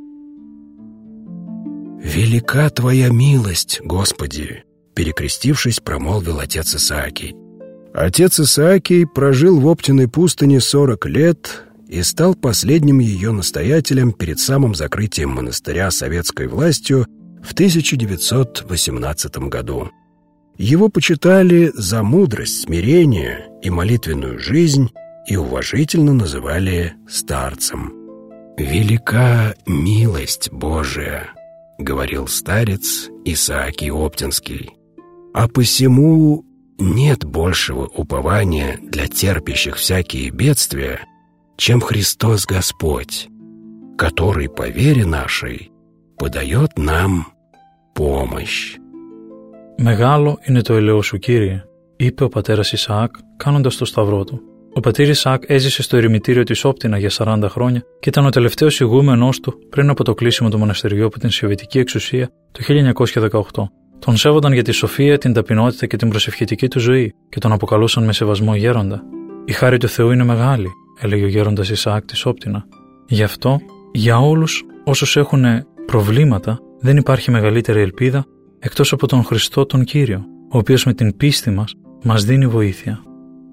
«Велика Твоя милость, Господи!» Перекрестившись, промолвил отец Исаакий. Отец Исаакий прожил в Оптиной пустыне сорок лет и стал последним ее настоятелем перед самым закрытием монастыря советской властью в тысяча девятьсот восемнадцатом году. Его почитали за мудрость, смирение и молитвенную жизнь и уважительно называли старцем. «Велика милость Божия», — говорил старец Исаакий Оптинский. «А посему нет большего упования для терпящих всякие бедствия, чем Христос Господь, который по вере нашей подает нам помощь». «Μεγάλο είναι το ελαιό σου, Κύριε», είπε ο πατέρας Ισαάκ κάνοντας το σταυρό του. Ο πατήρ Ισαάκ έζησε στο ερημητήριο της Όπτινα για σαράντα χρόνια και ήταν ο τελευταίος ηγούμενός του πριν από το κλείσιμο του μοναστηριού από την Σοβιετική εξουσία το χίλια εννιακόσια δεκαοκτώ. Τον σέβονταν για τη σοφία, την ταπεινότητα και την προσευχητική του ζωή και τον αποκαλούσαν με σεβασμό γέροντα. «Η χάρη του Θεού είναι μεγάλη», έλεγε ο γέροντας Ισαάκ της Όπτινα. Γι' αυτό, για όλους όσους έχουν προβλήματα, δεν υπάρχει μεγαλύτερη ελπίδα εκτός από τον Χριστό τον Κύριο, ο οποίος με την πίστη μας μας δίνει βοήθεια.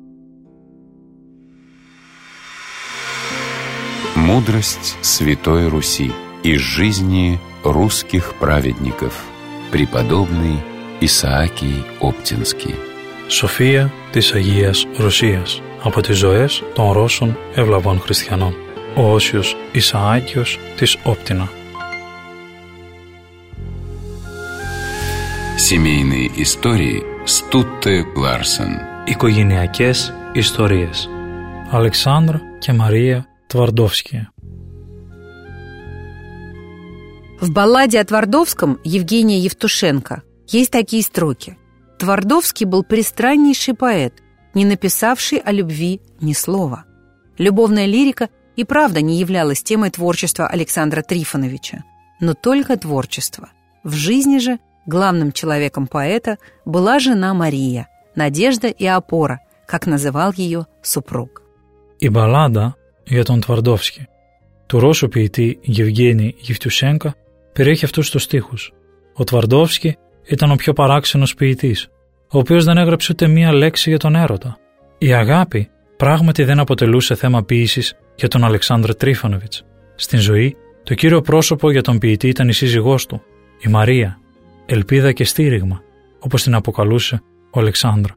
Мудрость Святой Руси из жизни русских праведников. Преподобный Исаакий Оптинский. Σοφία της Αγίας Ρωσίας από τις ζωές των Ρώσων ευλαβών χριστιανών. Ο Όσιος Ισαάκιος της Όπτινα. Семейные истории Стутте Ларсен. Οικογενειακές ιστορίες. Αλεξάνδρα και Мария Твардовские. В балладе о Твардовском Евгения Евтушенко есть такие строки. Твардовский был пристраннейший поэт, не написавший о любви ни слова. Любовная лирика и правда не являлась темой творчества Александра Трифоновича, но только творчество. В жизни же главным человеком поэта была жена Мария, надежда и опора, как называл ее супруг. Η μπαλάντα για τον Твардовский του Ρώσου ποιητή Γευγένη Γευτουσένκα περιέχει αυτούς τους στίχους. Ο Твардовский ήταν ο πιο παράξενος ποιητής, ο οποίος δεν έγραψε ούτε μία λέξη για τον έρωτα. Η αγάπη πράγματι δεν αποτελούσε θέμα ποίησης για τον Αλεξάνδρ Τρίφωνοβιτς. Στην ζωή, το κύριο πρόσωπο για τον ποιητή ήταν η σύζυγός του, η Μαρία, ελπίδα και στήριγμα, όπως την αποκαλούσε ο Αλεξάνδρ.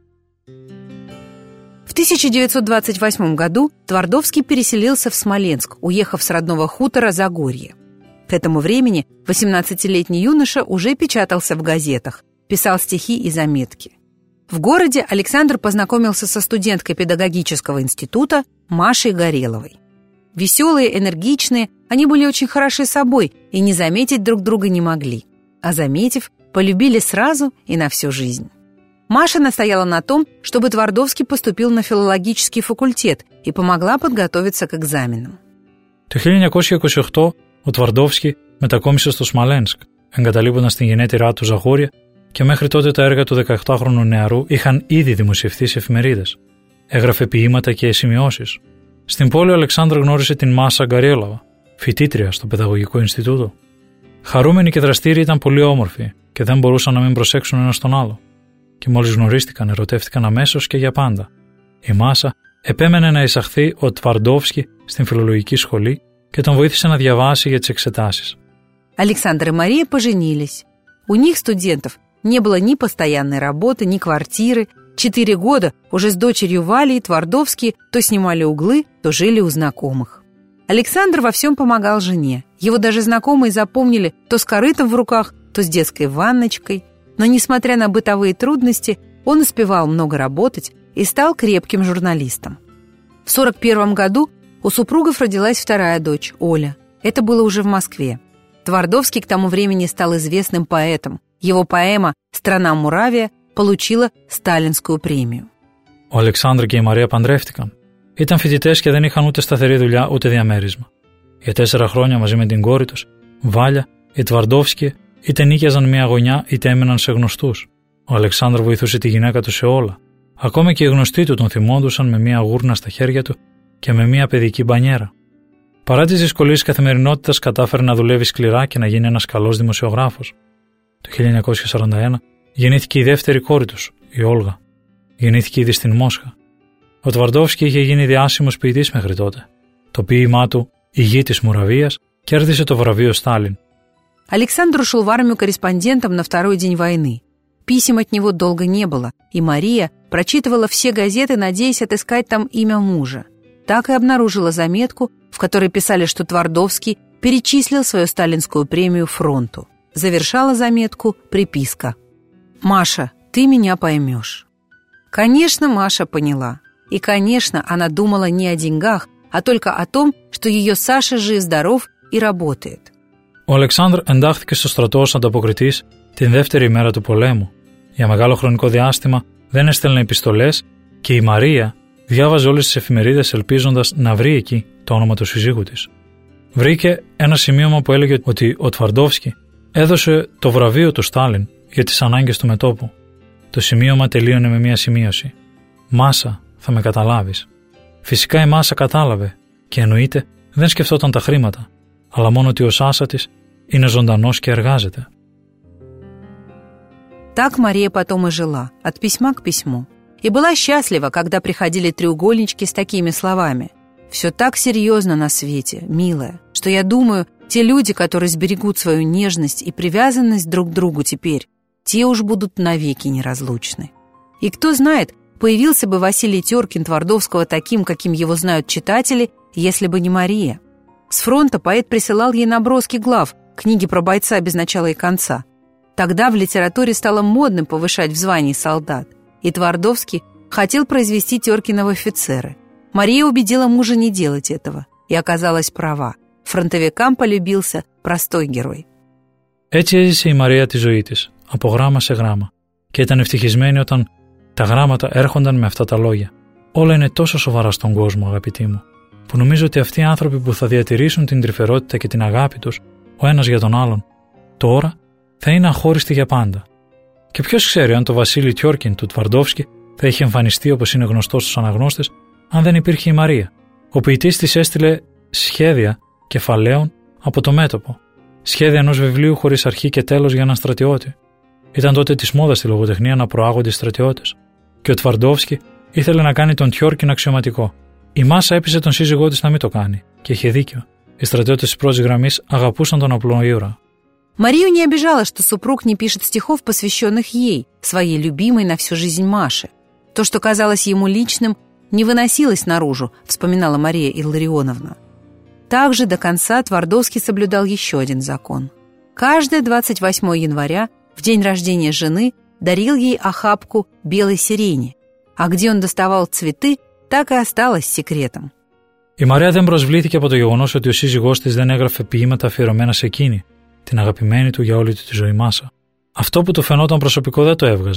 В тысяча девятьсот двадцать восьмом году Твардовский переселился в Смоленск, уехав с родного хутора Загорье. К этому времени восемнадцатилетний юноша уже печатался в газетах, писал стихи и заметки. В городе Александр познакомился со студенткой педагогического института Машей Гореловой. Веселые, энергичные, они были очень хороши собой и не заметить друг друга не могли. А заметив, полюбили сразу и на всю жизнь. Маша настояла на том, чтобы Твардовский поступил на филологический факультет и помогла подготовиться к экзаменам. Το χίλια εννιακόσια είκοσι οκτώ ο Τβαρντόφσκι μετακόμισε στο Σμαλένσκ, εγκαταλείποντας την γενέτειρά του Ζαγούρια, και μέχρι τότε τα έργα του δεκαοκτάχρονου νεαρού είχαν ήδη δημοσιευθεί σε εφημερίδες. Έγραφε ποίηματα και σημειώσεις. Στην πόλη ο Αλεξάνδρ γνώρισε την Μάσα Γκαριέλαβα, φοιτήτρια στο Παιδαγωγικό Ινστιτούτο. Χαρούμενοι και δραστήριοι, ήταν πολύ όμορφοι και δεν μπορούσαν να μην προσέξουν ένας τον άλλο. Και μόλις γνωρίστηκαν, ερωτεύτηκαν αμέσως και για πάντα. Η Μάσα επέμενε να εισαχθεί ο Твардовский στην φιλολογική σχολή και τον βοήθησε να διαβάσει για τις εξετάσεις. Александр и Мария поженились. У них, студентов, не было ни постоянной работы, ни квартиры. Четыре года уже с дочерью Валей Твардовские то снимали углы, то жили у знакомых. Александр во всем помогал жене. Его даже знакомые запомнили то с корытом в руках, то с детской ванночкой. Но, несмотря на бытовые трудности, он успевал много работать и стал крепким журналистом. В сорок первом году у супругов родилась вторая дочь, Оля. Это было уже в Москве. Твардовский к тому времени стал известным поэтом. Его поэма «Страна Муравия» получила Στάλινскую πремию. Ο Αλεξάνδρ και η Μαρία παντρεύτηκαν. Ήταν φοιτητές και δεν είχαν ούτε σταθερή δουλειά ούτε διαμέρισμα. Για τέσσερα χρόνια μαζί με την κόρη τους, Βάλια, οι Τβαρντόφσκι είτε νίκιαζαν μια γωνιά είτε έμεναν σε γνωστούς. Ο Αλεξάνδρ βοηθούσε τη γυναίκα του σε όλα. Ακόμα και οι γνωστοί του τον θυμόντουσαν με μια γούρνα στα χέρια του και με μια παιδική μπανιέρα. Παρά τις δυσκολίες καθημερινότητας, κατάφερε να δουλεύει σκληρά και να γίνει ένας καλός δημοσιογράφος. Το χίλια εννιακόσια σαράντα ένα γεννήθηκε η δεύτερη κόρη τους, η Όλγα. Γεννήθηκε ήδη στην Μόσχα. Ο Твардовский είχε γίνει διάσημος ποιητής μέχρι τότε. Το ποίημά του «Η γη της Μουραβίας» κέρδισε το βραβείο Στάλιν. Александр ушел в армию корреспондентом на второй день войны. Писем от него долго не было, и Мария прочитывала все газеты, надеясь отыскать там имя мужа. Так и обнаружила заметку, в которой писали, что Твардовский перечислил свою сталинскую премию фронту. Завершала заметку приписка: «Маша, ты меня поймешь». Конечно, Маша поняла. И, конечно, она думала не о деньгах, а только о том, что ее Саша жив-здоров и работает. Ο Αλεξάνδρ εντάχθηκε στο στρατό ως ανταποκριτής την δεύτερη μέρα του πολέμου. Για μεγάλο χρονικό διάστημα δεν έστελνε επιστολές και η Μαρία διάβαζε όλες τις εφημερίδες ελπίζοντας να βρει εκεί το όνομα του συζύγου της. Βρήκε ένα σημείωμα που έλεγε ότι ο Твардовский έδωσε το βραβείο του Στάλιν για τις ανάγκες του μετώπου. Το σημείωμα τελείωνε με μια σημείωση. «Μάσα, θα με καταλάβεις». Φυσικά η Μάσα κατάλαβε και εννοείται δεν σκεφτόταν τα χρήματα, αλλά μόνο ότι ο Σάσα της είναι ζωντανός και εργάζεται. Так Мария потом и жила, от письма к письму. И была счастлива, когда приходили треугольнички с такими словами: «Все так серьезно на свете, милая, что я думаю, те люди, которые сберегут свою нежность и привязанность друг к другу теперь, те уж будут навеки неразлучны». И кто знает, появился бы Василий Теркин Твардовского таким, каким его знают читатели, если бы не Мария. С фронта поэт присылал ей наброски глав, книги про бойца без начала и конца. Тогда в литературе стало модным повышать в звании солдат, и Твардовский хотел произвести Теркина в офицеры. Мария убедила мужа не делать этого, и оказалась права. Фронтовикам полюбился простой герой. Έτσι έζησε η Μαρία τη ζωή της, από γράμμα σε γράμμα, και ήταν ευτυχισμένη όταν τα γράμματα έρχονταν με αυτά τα λόγια. Όλα είναι τόσο σοβαρά στον κόσμο, αγαπητοί μου, που νομίζω ότι αυτοί οι άνθρωποι που θα διατηρήσουν την τρυφερότητα και την αγάπη τους, ο ένας για τον άλλον, τώρα θα είναι αχώριστοι για πάντα. Και ποιος ξέρει αν το Βασίλη Τιόρκιν του Твардовский θα είχε εμφανιστεί όπως είναι γνωστό στους αναγνώστες, αν δεν υπήρχε η Μαρία. Ο ποιητής της έστειλε σχέδια κεφαλαίων από το μέτωπο, σχέδια ενός βιβλίου χωρίς αρχή και τέλος για έναν στρατιώτη. Ήταν τότε της μόδας στη λογοτεχνία να προάγονται οι στρατιώτες. Και ο Твардовский ήθελε να κάνει τον Τιόρκιν αξιωματικό. Η Μάσα έπεισε τον σύζυγό της να μην το κάνει, και είχε δίκιο. Οι στρατιώτες της πρώτης γραμμής αγαπούσαν τον απλό ήρωα. Марию не обижало, что супруг не пишет стихов, посвященных ей, своей любимой на всю жизнь Маше. То, что казалось ему личным, не выносилось наружу, вспоминала Мария Илларионовна. Также до конца Твардовский соблюдал еще один закон. Каждое двадцать восьмого января, в день рождения жены, дарил ей охапку белой сирени, а где он доставал цветы, так и осталось секретом. Η Μαρία δεν προσβλήθηκε από το γεγονός ότι ο σύζυγός της δεν έγραφε ποίηματα αφιερωμένα σε εκείνη, την αγαπημένη του για όλη του τη ζωή Μάσα. Αυτό που του φαινόταν προσωπικό δεν το έβγαζε.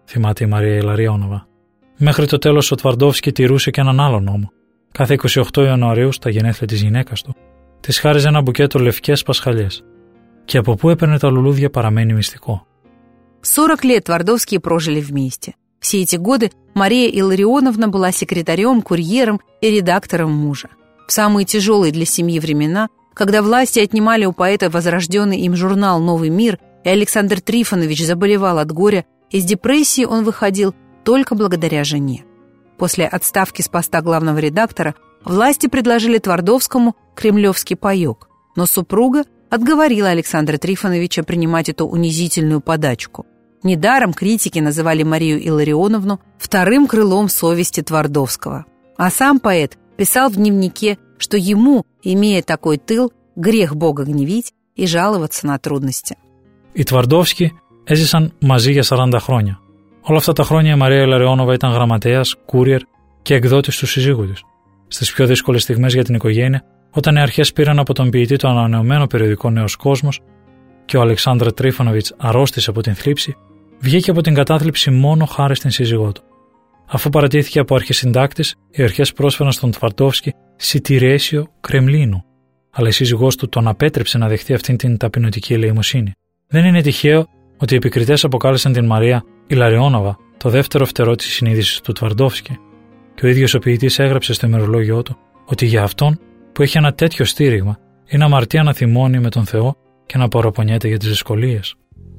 θυμάται η Μαρία Ιλαριόνοβα. Μέχρι το τέλος ο Τβαρντόφσκι τηρούσε και έναν άλλο νόμο. Κάθε είκοσι οκτώ Ιανουαρίου, στα γενέθλια της γυναίκας του, της χάριζε ένα μπουκέτο λευκές πασχαλιές. Και από πού έπαιρνε τα λουλούδια παραμένει μυστικό. сорок лет Твардовские прожили вместе. Все эти годы Мария Илларионовна была секретарем, курьером и редактором мужа. В самые тяжелые для семьи времена, когда власти отнимали у поэта возрожденный им журнал «Новый мир», и Александр Трифонович заболевал от горя, из депрессии он выходил только благодаря жене. После отставки с поста главного редактора власти предложили Твардовскому кремлевский паёк, но супруга отговорила Александра Трифоновича принимать эту унизительную подачку. Недаром критики называли Марию Илларионовну вторым крылом совести Твардовского. А сам поэт писал в дневнике, что ему, имея такой тыл, грех Бога гневить и жаловаться на трудности. Οι Твардовскοι έζησαν μαζί για σαράντα χρόνια. Όλα αυτά τα χρόνια η Μαρία Ιλαριόνοβα ήταν γραμματέας, courier και εκδότης του συζύγου της. Στις πιο δύσκολες στιγμές για την οικογένεια, όταν οι αρχές πήραν από τον ποιητή το ανανεωμένο περιοδικό Νέος Κόσμος και ο Αλεξάνδρα Τρίφωνοβιτς αρρώστησε από την θλίψη, βγήκε από την κατάθλιψη μόνο χάρη στην σύζυγό του. Αφού παρατήθηκε από αρχισυντάκτης, οι αρχές πρόσφεραν στον Τβαρντόφσκι σιτηρέσιο Κρεμλίνου, αλλά η σύζυγός του τον απέτρεψε να δεχτεί αυτήν την ταπεινωτική ελεημοσύνη. Δεν είναι τυχαίο ότι οι επικριτές αποκάλεσαν την Μαρία Ιλαριόνοβα το δεύτερο φτερό της συνείδησης του Τβαρντόφσκι, και ο ίδιος ο ποιητής έγραψε στο ημερολόγιό του ότι για αυτόν που έχει ένα τέτοιο στήριγμα είναι αμαρτία να θυμώνει με τον Θεό και να παραπονιέται για τις δυσκολίες.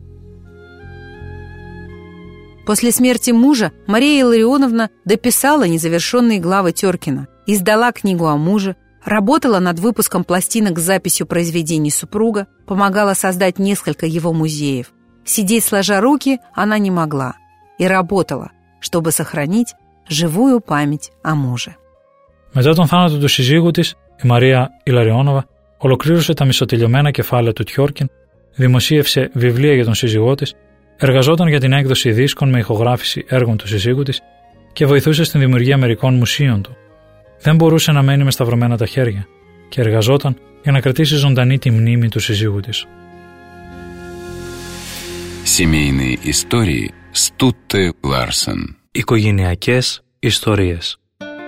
После смерти мужа Мария Илларионовна дописала незавершенные главы Теркина, издала книгу о муже, работала над выпуском пластинок с записью произведений супруга, помогала создать несколько его музеев. Сидеть сложа руки она не могла и работала, чтобы сохранить живую память о муже. Μετά τον θάνατο του συζύγου της, η Μαρία Ιλαριόνοβα ολοκλήρωσε τα μισοτελειωμένα κεφάλαια του Τιόρκιν, δημοσίευσε βιβλία για τον σύζυγό της, εργαζόταν για την έκδοση δίσκων με ηχογράφηση έργων του συζύγου της και βοηθούσε στην δημιουργία μερικών μουσείων του. Δεν μπορούσε να μένει με σταυρωμένα τα χέρια και εργαζόταν για να κρατήσει ζωντανή τη μνήμη του συζύγου της. Семейные истории с Тутте Ларсен. Οικογενειακές ιστορίες.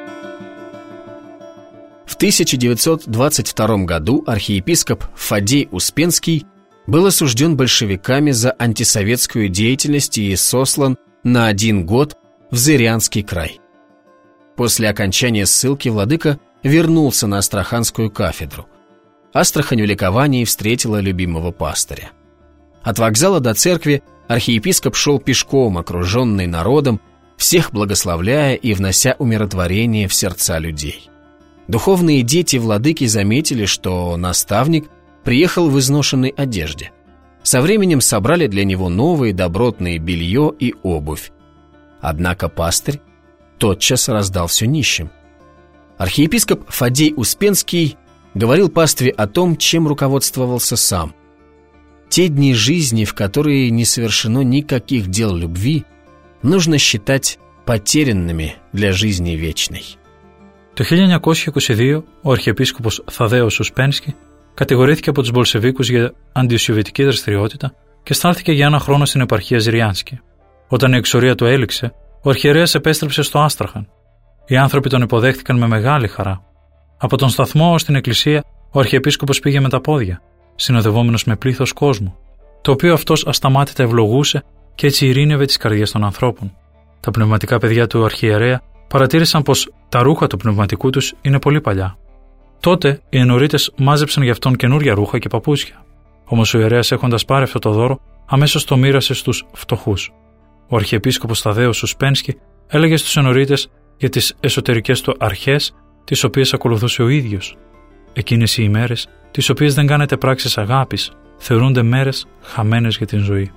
В тысяча девятьсот двадцать втором году архиепископ Фадей Успенский был осужден большевиками за антисоветскую деятельность и сослан на один год в Зырянский край. После окончания ссылки владыка вернулся на Астраханскую кафедру. Астрахань в ликовании встретила любимого пастыря. От вокзала до церкви архиепископ шел пешком, окруженный народом, всех благословляя и внося умиротворение в сердца людей. Духовные дети владыки заметили, что наставник приехал в изношенной одежде. Со временем собрали для него новые добротные белье и обувь. Однако пастырь тотчас раздал все нищим. Архиепископ Фадей Успенский говорил пастве о том, чем руководствовался сам. Те дни жизни, в которые не совершено никаких дел любви, нужно считать потерянными для жизни вечной. Το χίλια εννιακόσια είκοσι δύο, ο Αρχιεπίσκοπος Θαδέος Ουσπένσκι κατηγορήθηκε από τους Μπολσεβίκους για αντισοβιετική δραστηριότητα και στάλθηκε για ένα χρόνο στην επαρχία Ζηριάνσκι. Όταν η εξορία του έληξε, ο αρχιερέας επέστρεψε στο Άστραχαν. Οι άνθρωποι τον υποδέχτηκαν με μεγάλη χαρά. Από τον σταθμό ως την εκκλησία, ο Αρχιεπίσκοπος πήγε με τα πόδια, συνοδευόμενος με πλήθος κόσμου, το οποίο αυτός ασταμάτητα ευλογούσε και έτσι ειρήνευε τις καρδιές των ανθρώπων. Τα πνευματικά παιδιά του αρχιερέα παρατήρησαν πως τα ρούχα του πνευματικού τους είναι πολύ παλιά. Τότε οι ενορίτες μάζεψαν για αυτόν καινούρια ρούχα και παπούτσια. Όμως ο ιερέας, έχοντας πάρει αυτό το δώρο, αμέσως το μοίρασε στους φτωχούς. Ο Αρχιεπίσκοπος Θαδέος Ουσπένσκι έλεγε στους ενορίτες για τις εσωτερικές του αρχές, τις οποίες ακολουθούσε ο ίδιος. Εκείνες οι ημέρες, τις οποίες δεν κάνετε πράξεις αγάπης, θεωρούνται μέρες χαμένες για την ζωή.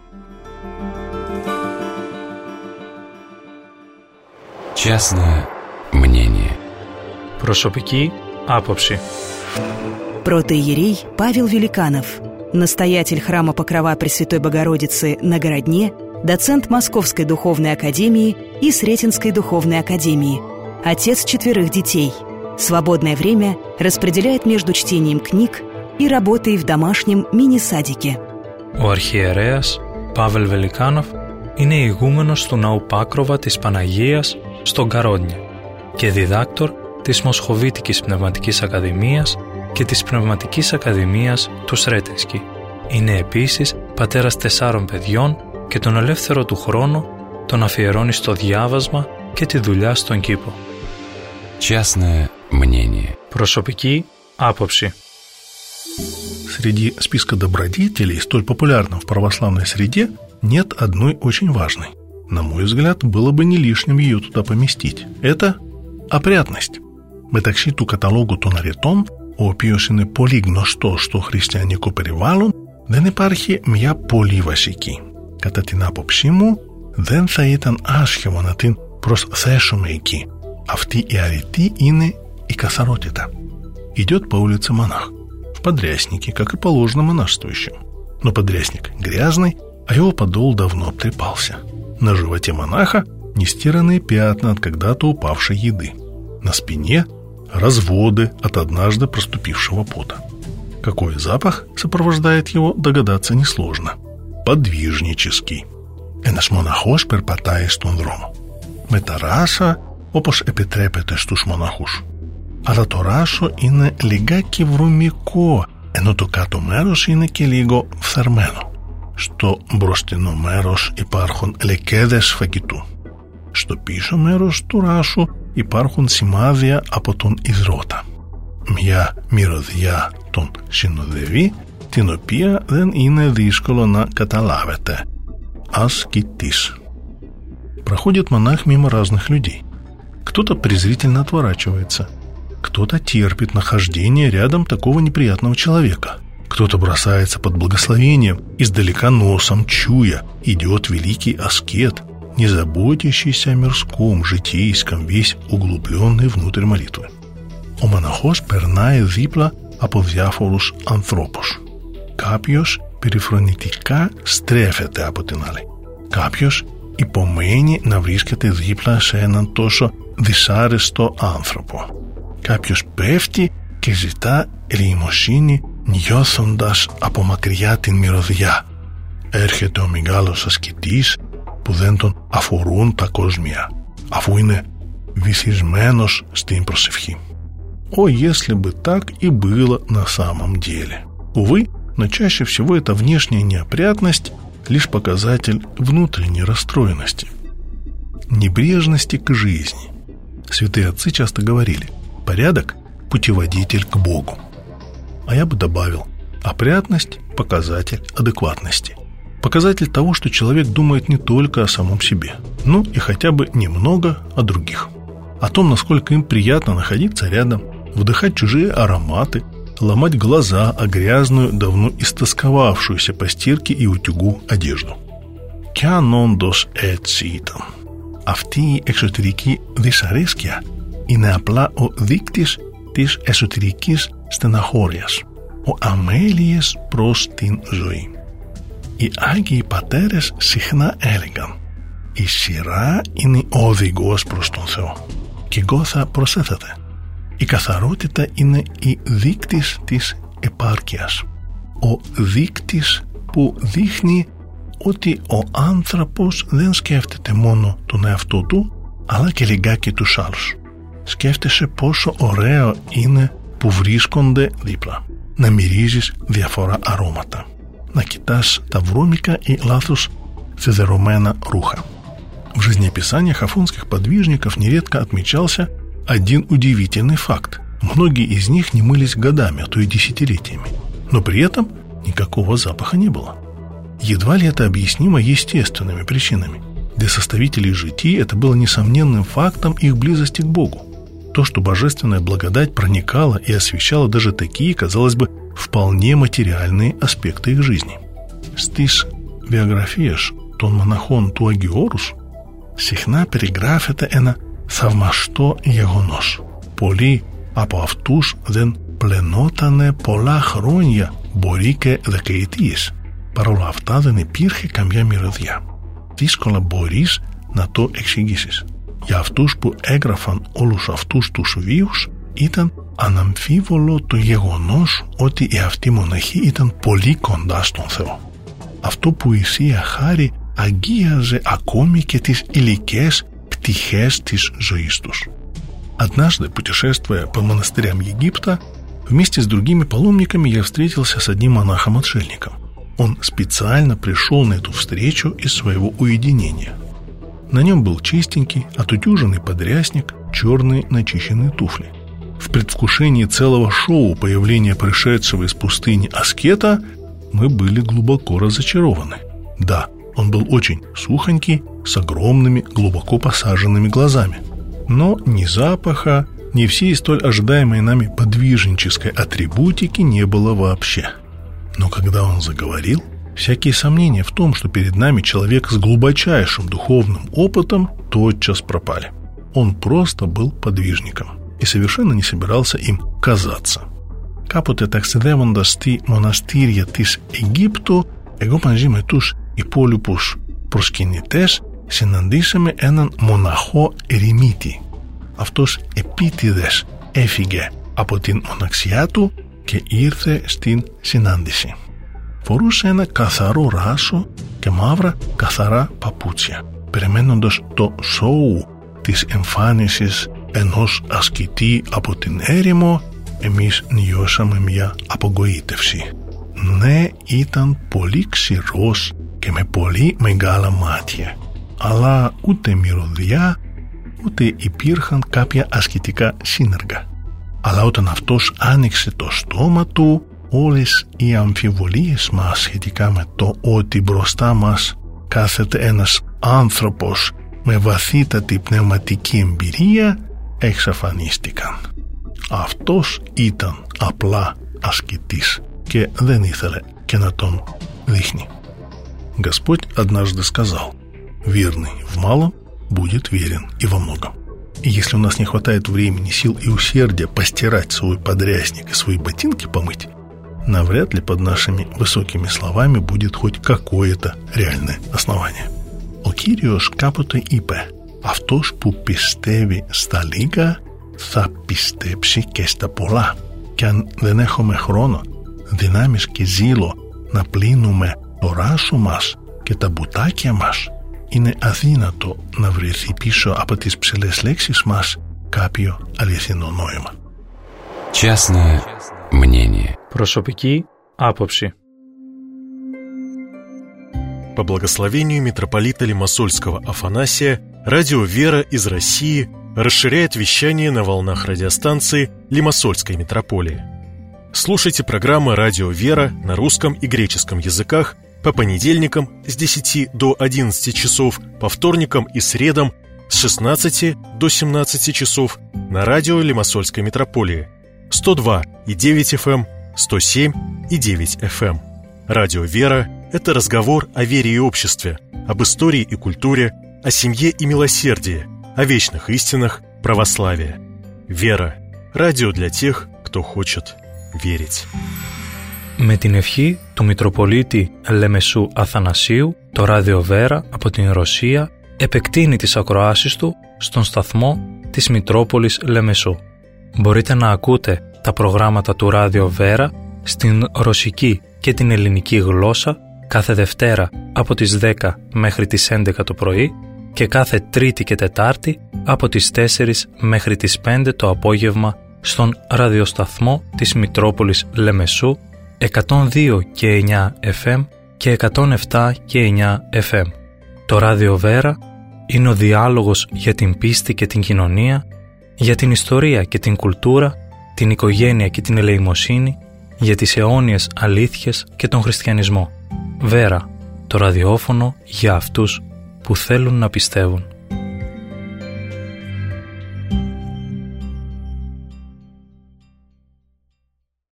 Частное мнение. Προσωπική άποψη. Протоиерей Павел Великанов, настоятель храма Покрова Пресвятой Богородицы на Городне, доцент Московской духовной академии и Сретенской духовной академии, отец четверых детей. Свободное время распределяет между чтением книг и работой в домашнем мини-садике. Ο αρχιερέας Παύλ Βελικάνοφ είναι ηγούμενος του ναού Πάκροβα της Παναγίας στον Καρόντια και διδάκτορ της Μοσχοβίτικης Πνευματικής Ακαδημίας και της Πνευματικής Ακαδημίας του Σρέτενσκι. Είναι επίσης πατέρας τεσσάρων παιδιών και τον ελεύθερο του χρόνο τον αφιερώνει στο διάβασμα και τη δουλειά στον κήπο. Частное мнение. Προσωπική άποψη. Среди списка добродетелей, столь популярных в православной среде, нет одной очень важной. На мой взгляд, было бы не лишним ее туда поместить. Это опрятность. Μεταξύ του καταλόγου των αρετών, ο οποίος είναι πολύ γνωστός στο χριστιανικό περιβάλλον, δεν υπάρχει μια πολύ βασική. Κατά την άποψή μου, δεν θα ήταν άσχημο να την προσθέσουμε εκεί. Αυτή η αρετή είναι η καθαρότητα. Идет по улице монах, в подряснике, как и положено монашествующим. Но подрясник грязный, а его подол давно обтрепался. На животе монаха нестиранные пятна от когда-то упавшей еды. На спине разводы от однажды проступившего пота. Какой запах сопровождает его, догадаться несложно. Подвижнический. Ένας μοναχός περπατάει στον δρόμο. Με τα ράσα, όπως επιτρέπεται στους μοναχούς. Αλλά το ράσο είναι λιγάκι βρωμικό, ενώ το κάτω μέρος είναι και λίγο φθαρμένο. Στο μπροστινό μέρος υπάρχουν λεκέδες φαγητού. Στο πίσω μέρος του ράσου υπάρχουν σημάδια από τον υδρότα. Μια μυρωδιά τον συνοδεύει, την οποία δεν είναι δύσκολο να καταλάβετε. Аскетис. Проходит монах мимо разных людей. Кто-то презрительно отворачивается. Кто-то терпит нахождение рядом такого неприятного человека. Кто-то бросается под благословением, издалека носом чуя, идет великий аскет, не заботящийся о мирском, житейском, весь углубленный внутрь молитвы. Ο μοναχός περνάει δίπλα από διάφορους ανθρώπους. Κάποιος περιφρονητικά στρέφεται από την άλλη. Κάποιος υπομένει να βρίσκεται δίπλα σε έναν τόσο δυσάρεστο άνθρωπο. Κάποιος πέφτει και ζητά ελεημοσύνη νιώθοντας από μακριά την μυρωδιά. Έρχεται ο μεγάλος ασκητής που δεν τον αφορούν τα κόσμια, αφού είναι βυθισμένος στην προσευχή. О, если бы так и было на самом деле. Увы, но чаще всего эта внешняя неопрятность лишь показатель внутренней расстроенности, небрежности к жизни. Святые отцы часто говорили: порядок – путеводитель к Богу. А я бы добавил: опрятность – показатель адекватности. Показатель того, что человек думает не только о самом себе, но и хотя бы немного о других. О том, насколько им приятно находиться рядом, вдыхать чужие ароматы, ломать глаза о грязную, давно истосковавшуюся по στήρке и утюгу одежду. Κι αν όντως έτσι ήταν, αυτή η εξωτερική δυσαρέσκεια είναι απλά ο δείκτης της εσωτερικής στεναχώριας, ο αμέλειες προς την ζωή. Οι Άγιοι Πατέρες συχνά έλεγαν: η σειρά είναι οδηγός προς τον Θεό. Και εγώ θα προσέθετε: η καθαρότητα είναι η δείκτης της επάρκειας, ο δείκτης που δείχνει ότι ο άνθρωπος δεν σκέφτεται μόνο τον εαυτό του, αλλά και λιγάκι τους άλλους. Σκέφτεσαι πόσο ωραίο είναι που βρίσκονται δίπλα, να μυρίζεις διαφορά αρώματα, να κοιτάς τα βρώμικα ή λάθος федеромена руха. В жизнеописаниях афонских подвижников нередко отмечался один удивительный факт. Многие из них не мылись годами, а то и десятилетиями, но при этом никакого запаха не было. Едва ли это объяснимо естественными причинами. Для составителей житий это было несомненным фактом их близости к Богу. То, что божественная благодать проникала и освещала даже такие, казалось бы, вполне материальные аспекты их жизни. Στις βιογραφίες των μοναχών του Αγίου Όρους συχνά περιγράφεται ένα θαυμαστό γεγονός. Πολλοί από αυτούς δεν πλενότανε πολλά χρόνια, μπορεί και δεκαετίες. Παρ' όλα αυτά δεν υπήρχε καμιά μυρωδιά. Δύσκολα μπορείς να το εξηγήσεις. Για αυτούς που έγραφαν όλους αυτούς τους βίους ήταν αναμφίβολο το γεγονός ότι οι αυτοί μοναχοί ήταν πολύ κοντά στον Θεό. Αυτό που η Θεία Χάρη αγγίαζε ακόμη και τις υλικές πτυχές της ζωής τους. Однажды, путешествуя по монастырям Египта, вместе с другими паломниками я встретился с одним монахом-отшельником. Он специально пришел на эту встречу из своего уединения. На нем был чистенький, отутюженный подрясник, черные начищенные туфли. В предвкушении целого шоу появления пришедшего из пустыни аскета мы были глубоко разочарованы. Да, он был очень сухонький, с огромными, глубоко посаженными глазами. Но ни запаха, ни всей столь ожидаемой нами подвижнической атрибутики не было вообще. Но когда он заговорил, всякие сомнения в том, что перед нами человек с глубочайшим духовным опытом, тотчас пропали. Он просто был подвижником и совершенно не собирался им казаться. Κάποτε ταξιδεύοντας στη μοναστήρια της Αιγύπτου, εγώ μαζί με τους υπόλοιπους προσκυνητές συναντήσαμε έναν μοναχό ερημίτη. Αυτός επίτηδες έφυγε από την μοναξιά του και ήρθε στην συνάντηση. Φορούσε ένα καθαρό ράσο και μαύρα καθαρά παπούτσια, περιμένοντας το σόου της εμφάνισης ενός ασκητή από την έρημο. Εμείς νιώσαμε μια απογοήτευση. Ναι, ήταν πολύ ξηρός και με πολύ μεγάλα μάτια, αλλά ούτε μυρωδιά, ούτε υπήρχαν κάποια ασκητικά σύνεργα. Αλλά όταν αυτός άνοιξε το στόμα του, όλες οι αμφιβολίες μας σχετικά με το ότι μπροστά μας κάθεται ένας άνθρωπος με βαθύτατη πνευματική εμπειρία εξαφανίστηκαν. Αυτός ήταν απλά ασκητής και δεν ήθελε και να τον δείχνει. Господь однажды сказал: «Верный в малом будет верен и во многом». И если у нас не хватает времени, сил и усердия постирать свой подрясник и свои ботинки помыть, навряд ли под нашими высокими словами будет хоть какое-то реальное основание. Ο Κύριος κάποτε είπε: «Αυτός που πιστεύει στα λίγα θα πιστέψει και στα πολλά». Και αν δεν έχουμε χρόνο, δυνάμεις και ζήλο να πλύνουμε το ράσο μας και τα μπουτάκια μας, είναι αδύνατο να βρεθεί πίσω από τις ψηλές λέξεις μας κάποιο αληθινό νόημα. Частное мнение. Προσωπική άποψη. По благословению митрополита Лимассольского Афанасия, радио «Вера» из России расширяет вещание на волнах радиостанции Лимассольской митрополии. Слушайте программы «Радио «Вера» на русском и греческом языках по понедельникам с десяти до одиннадцати часов, по вторникам и средам с шестнадцати до семнадцати часов на радио Лимассольской митрополии сто два и девять эф эм, сто семь и девять эф эм. Радио «Вера» — это разговор о вере и обществе, об истории и культуре, о семье и милосердии, о вечных истинах православия. «Вера» — радио для тех, кто хочет верить. Με την ευχή του Μητροπολίτη Λεμεσού Αθανασίου, το ράδιο Βέρα από την Ρωσία επεκτείνει τις ακροάσεις του στον σταθμό της Μητρόπολης Λεμεσού. Μπορείτε να ακούτε τα προγράμματα του ράδιο Βέρα στην ρωσική και την ελληνική γλώσσα κάθε Δευτέρα από τις δέκα μέχρι τις έντεκα το πρωί και κάθε Τρίτη και Τετάρτη από τις τέσσερις μέχρι τις πέντε το απόγευμα στον ραδιοσταθμό της Μητρόπολης Λεμεσού εκατόν δύο και εννιά εφ εμ και εκατόν επτά και εννιά εφ εμ. Το ράδιο Βέρα είναι ο διάλογος για την πίστη και την κοινωνία, για την ιστορία και την κουλτούρα, την οικογένεια και την ελεημοσύνη, για τις αιώνιες αλήθειες και τον χριστιανισμό. Βέρα, το ραδιόφωνο για αυτούς που θέλουν να πιστεύουν.